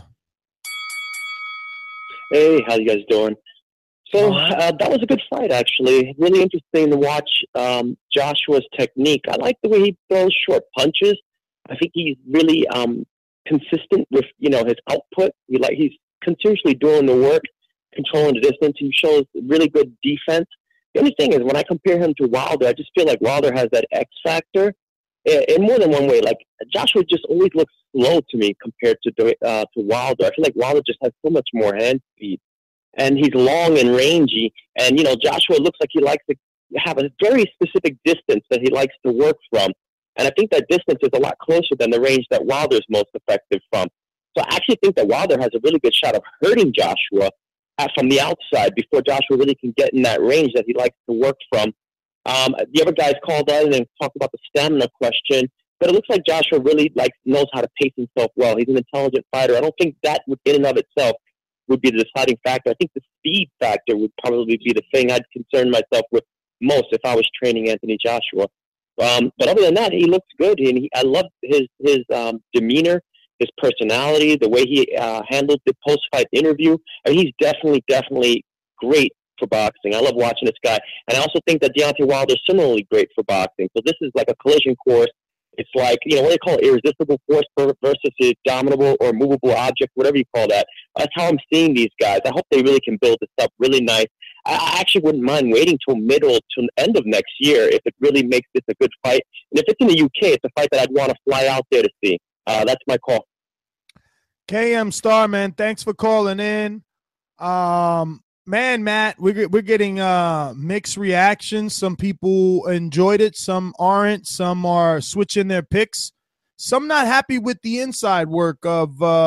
Hey, how you guys doing? So that was a good fight, actually. Really interesting to watch Joshua's technique. I like the way he throws short punches. I think he's really consistent with, his output. He's continuously doing the work, controlling the distance. He shows really good defense. The only thing is, when I compare him to Wilder, I just feel like Wilder has that X factor in more than one way. Like, Joshua just always looks slow to me compared to Wilder. I feel like Wilder just has so much more hand speed, and he's long and rangy. And Joshua looks like he likes to have a very specific distance that he likes to work from. And I think that distance is a lot closer than the range that Wilder's most effective from. So I actually think that Wilder has a really good shot of hurting Joshua from the outside before Joshua really can get in that range that he likes to work from. The other guys called in and talked about the stamina question, but it looks like Joshua really knows how to pace himself well. He's an intelligent fighter. I don't think that in and of itself would be the deciding factor. I think the speed factor would probably be the thing I'd concern myself with most if I was training Anthony Joshua. But other than that, he looks good, and I love his demeanor, his personality, the way he handled the post-fight interview. I mean, he's definitely great for boxing. I love watching this guy, and I also think that Deontay Wilder is similarly great for boxing. So this is like a collision course. It's like, what do they call it? Irresistible force versus indomitable or movable object, whatever you call that. That's how I'm seeing these guys. I hope they really can build this up really nice. I actually wouldn't mind waiting till middle to end of next year if it really makes this a good fight. And if it's in the UK, it's a fight that I'd want to fly out there to see. That's my call. KM Star, man, thanks for calling in. Man, Matt, we're getting mixed reactions. Some people enjoyed it, some aren't. Some are switching their picks. Some not happy with the inside work of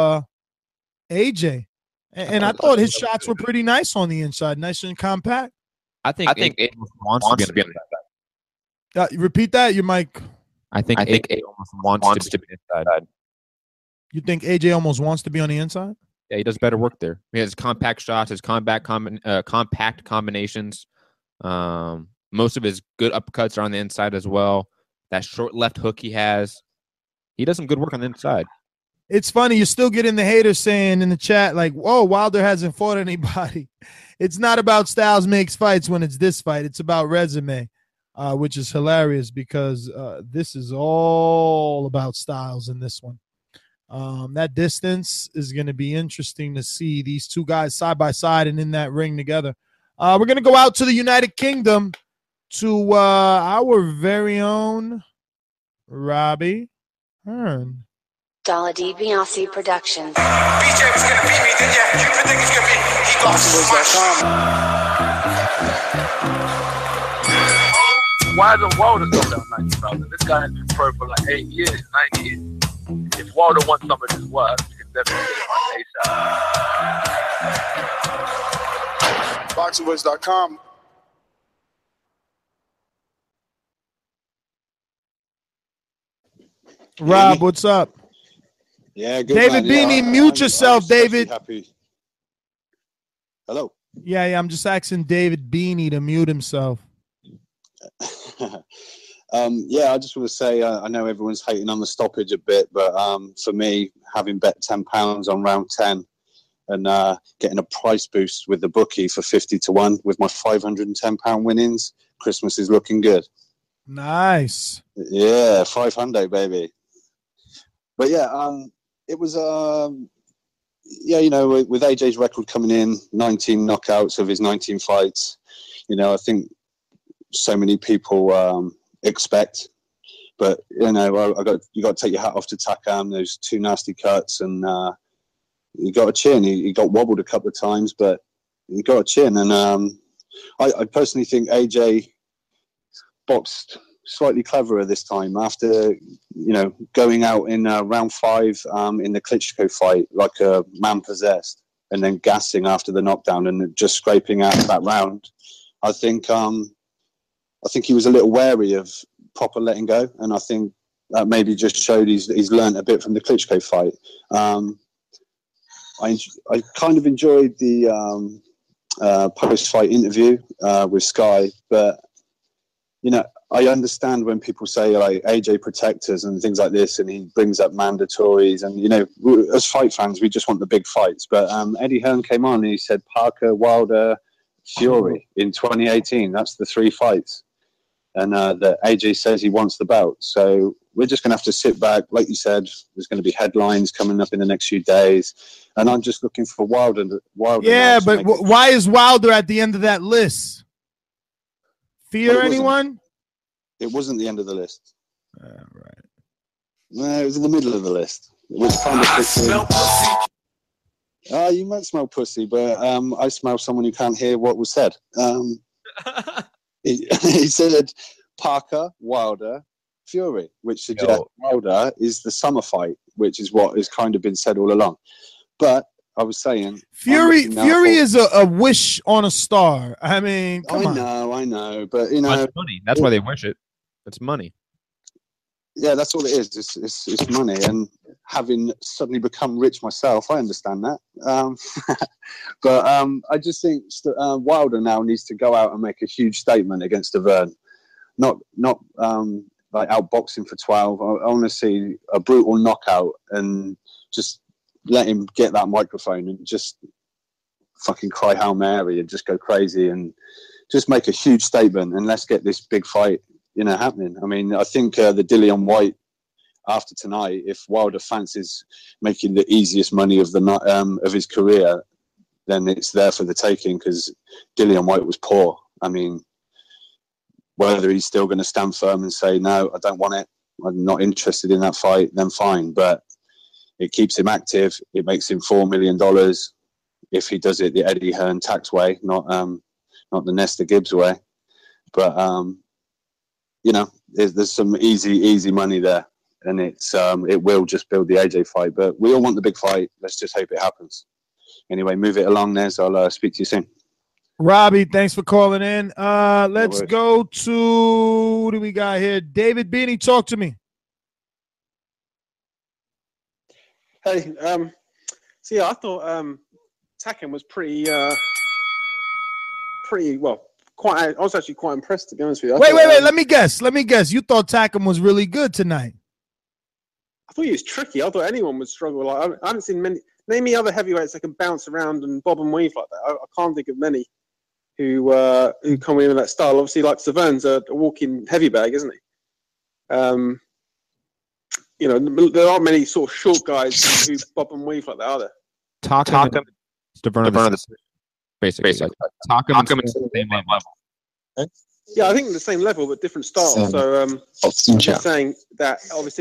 AJ. And I thought his shots were pretty nice on the inside, nice and compact. I think AJ wants to be on the inside. Repeat that, your mic. I think AJ almost wants to be inside. You think AJ almost wants to be on the inside? Yeah, he does better work there. He has compact shots, his compact combinations. Most of his good uppercuts are on the inside as well. That short left hook he has. He does some good work on the inside. It's funny, you're still getting the haters saying in the chat, like, whoa, Wilder hasn't fought anybody. It's not about Styles makes fights when it's this fight. It's about resume, which is hilarious because this is all about Styles in this one. That distance is going to be interesting to see these two guys side by side and in that ring together. We're going to go out to the United Kingdom to our very own Robbie Hearn. Dollar DiBiase Productions. BJ was gonna beat me, then yeah, you think it's gonna be he got Why doesn't Wilder go down 90,000? This guy has been pro for like 8 years, 9 years. If Wilder wants some of his work, you can definitely get it on ASAP. BoxingWiz.com. Rob, what's up? Yeah, good. David man. Beanie, mute yourself, I'm David. happy. Hello. Yeah, I'm just asking David Beanie to mute himself. Yeah, I just want to say I know everyone's hating on the stoppage a bit, but for me, having bet £10 on round 10 and getting a price boost with the bookie for 50-1 with my £510 winnings, Christmas is looking good. Nice. Yeah, 500, baby. But yeah, it was yeah, you know, with AJ's record coming in, 19 knockouts of his 19 fights, you know, I think so many people expect. But you know, you got to take your hat off to Takam. Those 2 nasty cuts, and he got a chin. He got wobbled a couple of times, but he got a chin. And I personally think AJ boxed slightly cleverer this time after, you know, going out in round 5 in the Klitschko fight like a man possessed, and then gassing after the knockdown and just scraping out that round. I think he was a little wary of proper letting go, and I think that maybe just showed he's learned a bit from the Klitschko fight. I kind of enjoyed the post-fight interview with Sky, but you know, I understand when people say like AJ protectors and things like this, and he brings up mandatories, and you know, as fight fans, we just want the big fights. But Eddie Hearn came on and he said Parker, Wilder, Fury in 2018. That's the 3 fights, and that AJ says he wants the belt. So we're just going to have to sit back, like you said. There's going to be headlines coming up in the next few days, and I'm just looking for Wilder. Yeah, but why is Wilder at the end of that list? Fear anyone? It wasn't the end of the list. Right. No, it was in the middle of the list. Which kind of smell pussy. You might smell pussy, but I smell someone who can't hear what was said. He said Parker, Wilder, Fury, which suggests Wilder is the summer fight, which is what has kind of been said all along. But I was saying Fury is a wish on a star. I mean, come on. I know, but you know, that's money. That's why they wish it. It's money. Yeah, that's all it is. It's money, and having suddenly become rich myself, I understand that. But I just think Wilder now needs to go out and make a huge statement against Avern. Not like outboxing for 12. I want to see a brutal knockout and just let him get that microphone and just fucking cry Hail Mary and just go crazy and just make a huge statement, and let's get this big fight, you know, happening. I mean, I think the Dillian White after tonight, if Wilder fancies making the easiest money of his career, then it's there for the taking, because Dillian White was poor. I mean, whether he's still going to stand firm and say, no, I don't want it, I'm not interested in that fight, then fine. But it keeps him active. It makes him $4 million if he does it the Eddie Hearn tax way, not the Nesta Gibbs way. But you know, there's some easy money there, and it will just build the AJ fight. But we all want the big fight. Let's just hope it happens. Anyway, move it along, Nez. I'll speak to you soon. Robbie, thanks for calling in. Let's go to, who do we got here? David Beanie, talk to me. Hey, so yeah, I thought Takam was pretty well. I was actually quite impressed, to be honest with you. Wait. Let me guess. You thought Takam was really good tonight. I thought he was tricky. I thought anyone would struggle. Like I haven't seen many. Name me other heavyweights that can bounce around and bob and weave like that. I can't think of many who come in with that style. Obviously, like Severn's a walking heavy bag, isn't he? you know, there aren't many sort of short guys who bob and weave like that, are there? Takam and Stavern basically. Takam and the same level. Yeah, I think the same level but different style. So I'm just saying that obviously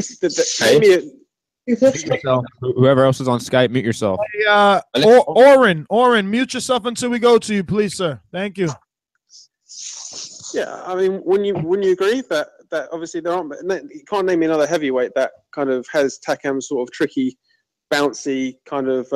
whoever else is on Skype, mute yourself. Hey, Oren, mute yourself until we go to you, please, sir. Thank you. Yeah, I mean, wouldn't you agree that obviously there aren't, you can't name me another heavyweight that kind of has Takam's sort of tricky, bouncy kind of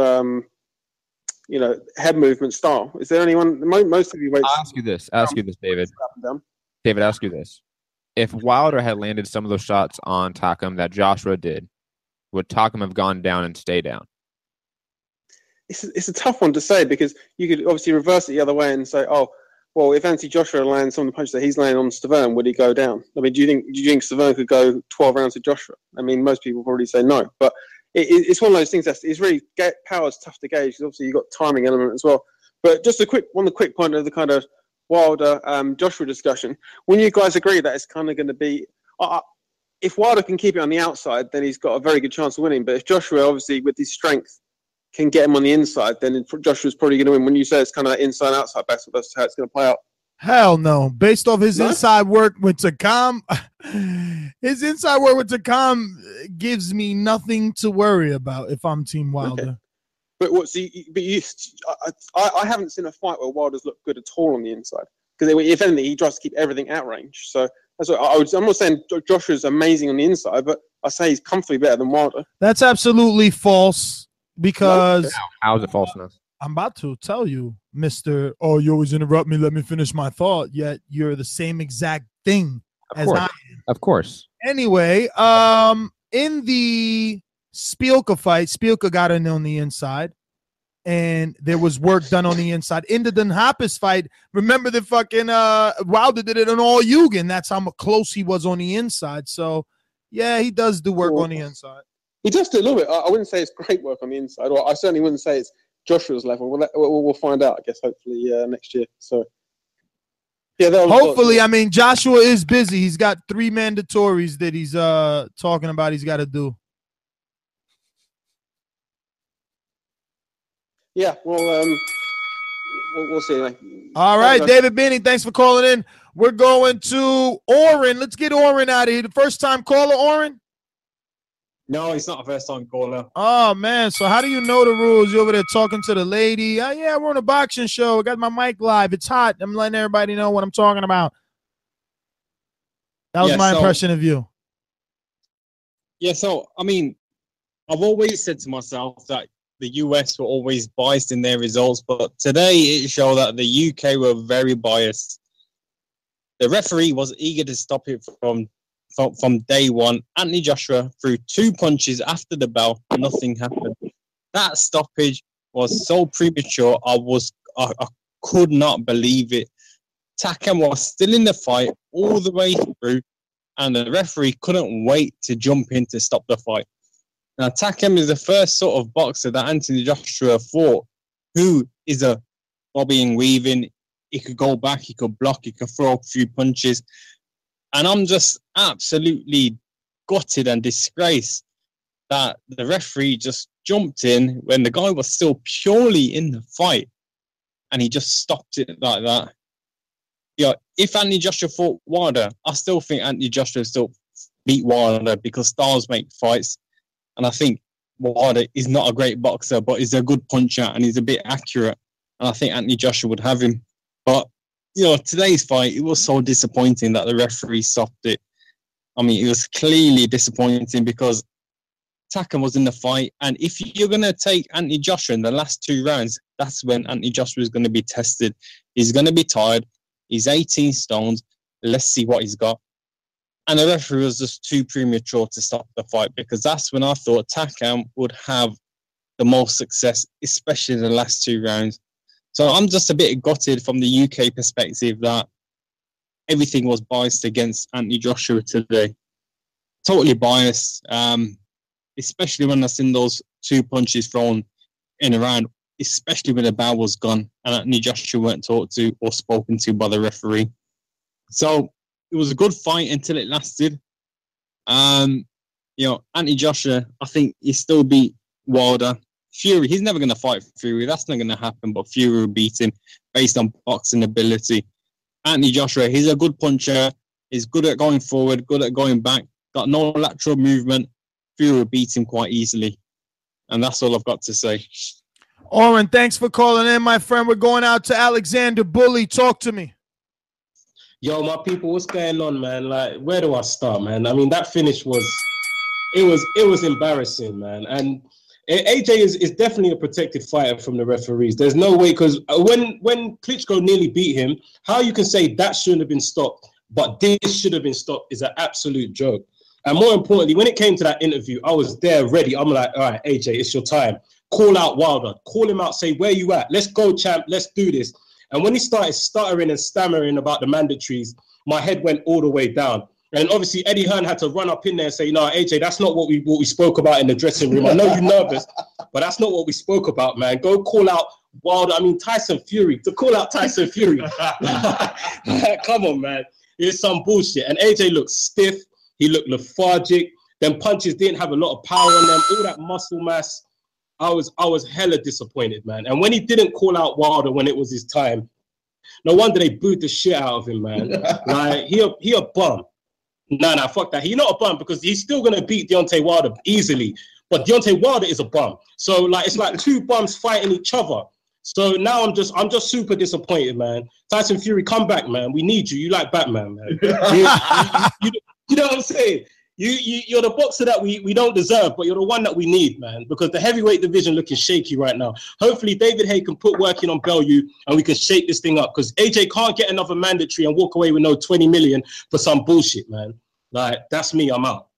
head movement style. Is there anyone? Most heavyweights. I'll ask you this, David. David, ask you this: if Wilder had landed some of those shots on Takam that Joshua did, would Takam have gone down and stay down? It's a tough one to say because you could obviously reverse it the other way and say, oh, well, if Anthony Joshua lands some of the punches that he's landing on Stavern, would he go down? I mean, do you think Stavern could go 12 rounds with Joshua? I mean, most people probably say no, but it's one of those things it's really power's tough to gauge because obviously you've got timing element as well. But just a quick point of the kind of Wilder Joshua discussion. When you guys agree that it's kind of going to be, if Wilder can keep it on the outside, then he's got a very good chance of winning. But if Joshua, obviously with his strength, can get him on the inside, then Joshua's probably going to win. When you say it's kind of that inside-outside battle, that's how it's going to play out. Hell no. Based off his inside work with Takam, his inside work with Takam gives me nothing to worry about if I'm Team Wilder. Okay. But I haven't seen a fight where Wilder's looked good at all on the inside. Because if anything, he tries to keep everything out range. So that's what I'm not saying Joshua's amazing on the inside, but I say he's comfortably better than Wilder. That's absolutely false. Because how is it false enough? I'm about to tell you, Mr. Oh, you always interrupt me. Let me finish my thought. Yet you're the same exact thing as I am. Of course. Anyway, in the Spielka fight, Spielka got in on the inside, and there was work done on the inside. In the Dunhapis fight, remember the fucking Wilder did it on all Eugen. That's how close he was on the inside. So, yeah, he does do work on the inside. He does do a little bit. I wouldn't say it's great work on the inside, or I certainly wouldn't say it's Joshua's level. We'll find out, I guess, hopefully next year. So, yeah. Hopefully, I mean, Joshua is busy. He's got 3 mandatories that he's talking about he's got to do. Yeah, well, we'll see. All right, David Benny, thanks for calling in. We're going to Oren. Let's get Oren out of here. The first-time caller, Oren? No, he's not a first-time caller. Oh, man. So how do you know the rules? You're over there talking to the lady. Oh, yeah, we're on a boxing show. I got my mic live. It's hot. I'm letting everybody know what I'm talking about. That was my impression of you. Yeah, so, I mean, I've always said to myself that the US were always biased in their results, but today it showed that the UK were very biased. The referee was eager to stop it from day one. Anthony Joshua threw 2 punches after the bell. Nothing happened. That stoppage was so premature. I could not believe it. Takam was still in the fight all the way through, and the referee couldn't wait to jump in to stop the fight. Now, Takam is the first sort of boxer that Anthony Joshua fought who is a bobbing, weaving. He could go back, he could block, he could throw a few punches. And I'm just absolutely gutted and disgraced that the referee just jumped in when the guy was still purely in the fight and he just stopped it like that. Yeah, if Anthony Joshua fought Wilder, I still think Anthony Joshua still beat Wilder because styles make fights. And I think Wilder is not a great boxer, but he's a good puncher and he's a bit accurate. And I think Anthony Joshua would have him. But today's fight, it was so disappointing that the referee stopped it. I mean, it was clearly disappointing because Takam was in the fight. And if you're going to take Anthony Joshua in the last 2 rounds, that's when Anthony Joshua is going to be tested. He's going to be tired. He's 18 stones. Let's see what he's got. And the referee was just too premature to stop the fight because that's when I thought Takam would have the most success, especially in the last 2 rounds. So I'm just a bit gutted from the UK perspective that everything was biased against Anthony Joshua today. Totally biased, especially when I've seen those 2 punches thrown in a round, especially when the bell was gone and Anthony Joshua weren't talked to or spoken to by the referee. So it was a good fight until it lasted. Anthony Joshua, I think he still beat Wilder. Fury, he's never going to fight Fury. That's not going to happen, but Fury will beat him based on boxing ability. Anthony Joshua, he's a good puncher. He's good at going forward, good at going back, got no lateral movement. Fury will beat him quite easily. And that's all I've got to say. Oren, thanks for calling in, my friend. We're going out to Alexander Bully. Talk to me. Yo, my people, what's going on, man? Like, where do I start, man? I mean, that finish was embarrassing, man. And AJ is definitely a protected fighter from the referees. There's no way, because when Klitschko nearly beat him, how you can say that shouldn't have been stopped, but this should have been stopped is an absolute joke. And more importantly, when it came to that interview, I was there ready. I'm like, all right, AJ, it's your time. Call out Wilder. Call him out. Say, where you at? Let's go, champ. Let's do this. And when he started stuttering and stammering about the mandatories, my head went all the way down. And obviously, Eddie Hearn had to run up in there and say, no, AJ, that's not what we spoke about in the dressing room. I know you're nervous, but that's not what we spoke about, man. Go call out Wilder. I mean, Tyson Fury. To call out Tyson Fury. Come on, man. It's some bullshit. And AJ looked stiff. He looked lethargic. Them punches didn't have a lot of power on them. All that muscle mass. I was hella disappointed, man. And when he didn't call out Wilder when it was his time, no wonder they booed the shit out of him, man. Like, he a bum. Nah, fuck that. He's not a bum because he's still going to beat Deontay Wilder easily. But Deontay Wilder is a bum. So, like, it's like two bums fighting each other. So now I'm just super disappointed, man. Tyson Fury, come back, man. We need you. You like Batman, man. You know what I'm saying? You're the boxer that we don't deserve, but you're the one that we need, man, because the heavyweight division looking shaky right now. Hopefully David Haye can put work in on Bellew and we can shake this thing up, because AJ can't get another mandatory and walk away with no 20 million for some bullshit, man. Like, that's me. I'm out.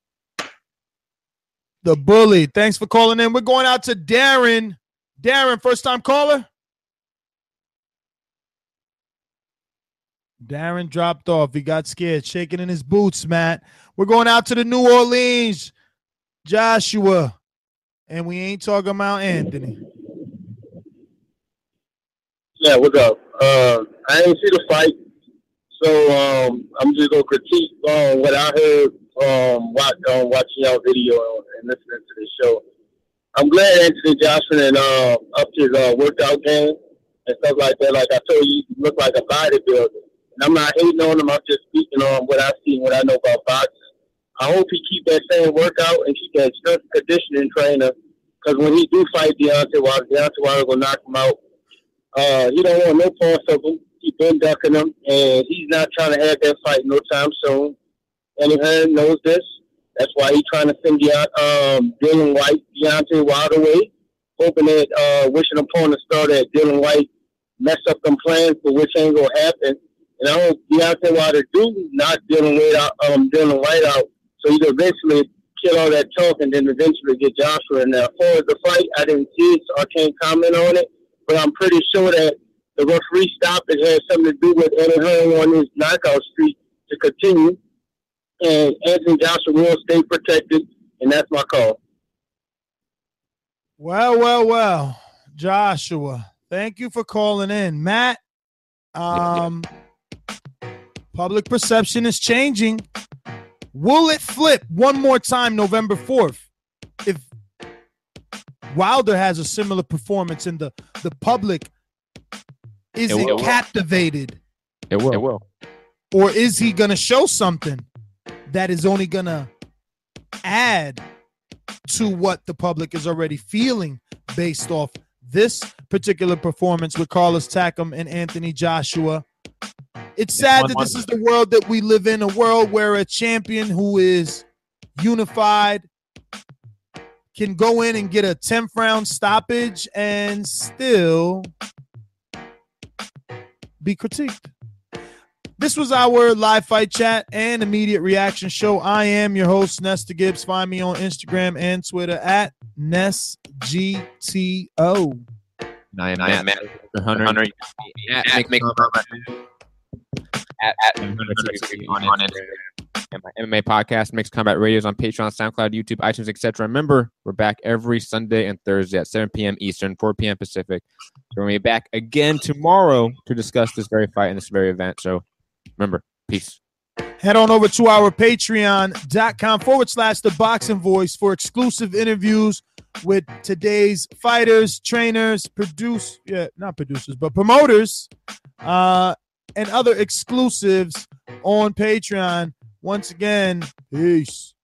The Bully. Thanks for calling in. We're going out to Darren. Darren, first-time caller? Darren dropped off. He got scared, shaking in his boots, Matt. We're going out to the New Orleans, Joshua. And we ain't talking about Anthony. Yeah, what's up? I didn't see the fight, so I'm just going to critique what I heard watching y'all video and listening to the show. I'm glad Anthony Johnson upped his workout game and stuff like that. Like I told you, he looked like a bodybuilder. And I'm not hating on him. I'm just speaking on what I see, what I know about boxing. I hope he keep that same workout and keep that strength conditioning trainer, because when he do fight Deontay Wilder will knock him out. He don't want no parts of him. He's been ducking him, and he's not trying to have that fight no time soon. Eddie Hearn knows this. That's why he's trying to send Dylan White, Deontay Wilder away, hoping that wishing upon the star that Dylan White mess up them plans, but which ain't gonna happen. And I hope Deontay Wilder do knock Dylan White out, so he can eventually kill all that talk and then eventually get Joshua in there. As far as the fight, I didn't see it, so I can't comment on it. But I'm pretty sure that the referee stoppage had something to do with Eddie Hearn on his knockout streak to continue. And Anthony Joshua will stay protected, and that's my call. Well, Joshua, thank you for calling in. Matt, public perception is changing. Will it flip one more time November 4th if Wilder has a similar performance and the public isn't captivated? It will. Or is he going to show something that is only going to add to what the public is already feeling based off this particular performance with Carlos Takam and Anthony Joshua? It's sad that this is the world that we live in, a world where a champion who is unified can go in and get a 10th round stoppage and still be critiqued. This was our live fight chat and immediate reaction show. I am your host, Nesta Gibbs. Find me on Instagram and Twitter at NestGTO. I am Matt Hunter. At on Instagram. And my MMA podcast, Mixed Combat Radio, is on Patreon, SoundCloud, YouTube, iTunes, etc. Remember, we're back every Sunday and Thursday at 7 p.m. Eastern, 4 p.m. Pacific. So we're going to be back again tomorrow to discuss this very fight and this very event. So remember, peace. Head on over to our patreon.com/The Boxing Voice for exclusive interviews with today's fighters, trainers, promoters, and other exclusives on Patreon. Once again, peace.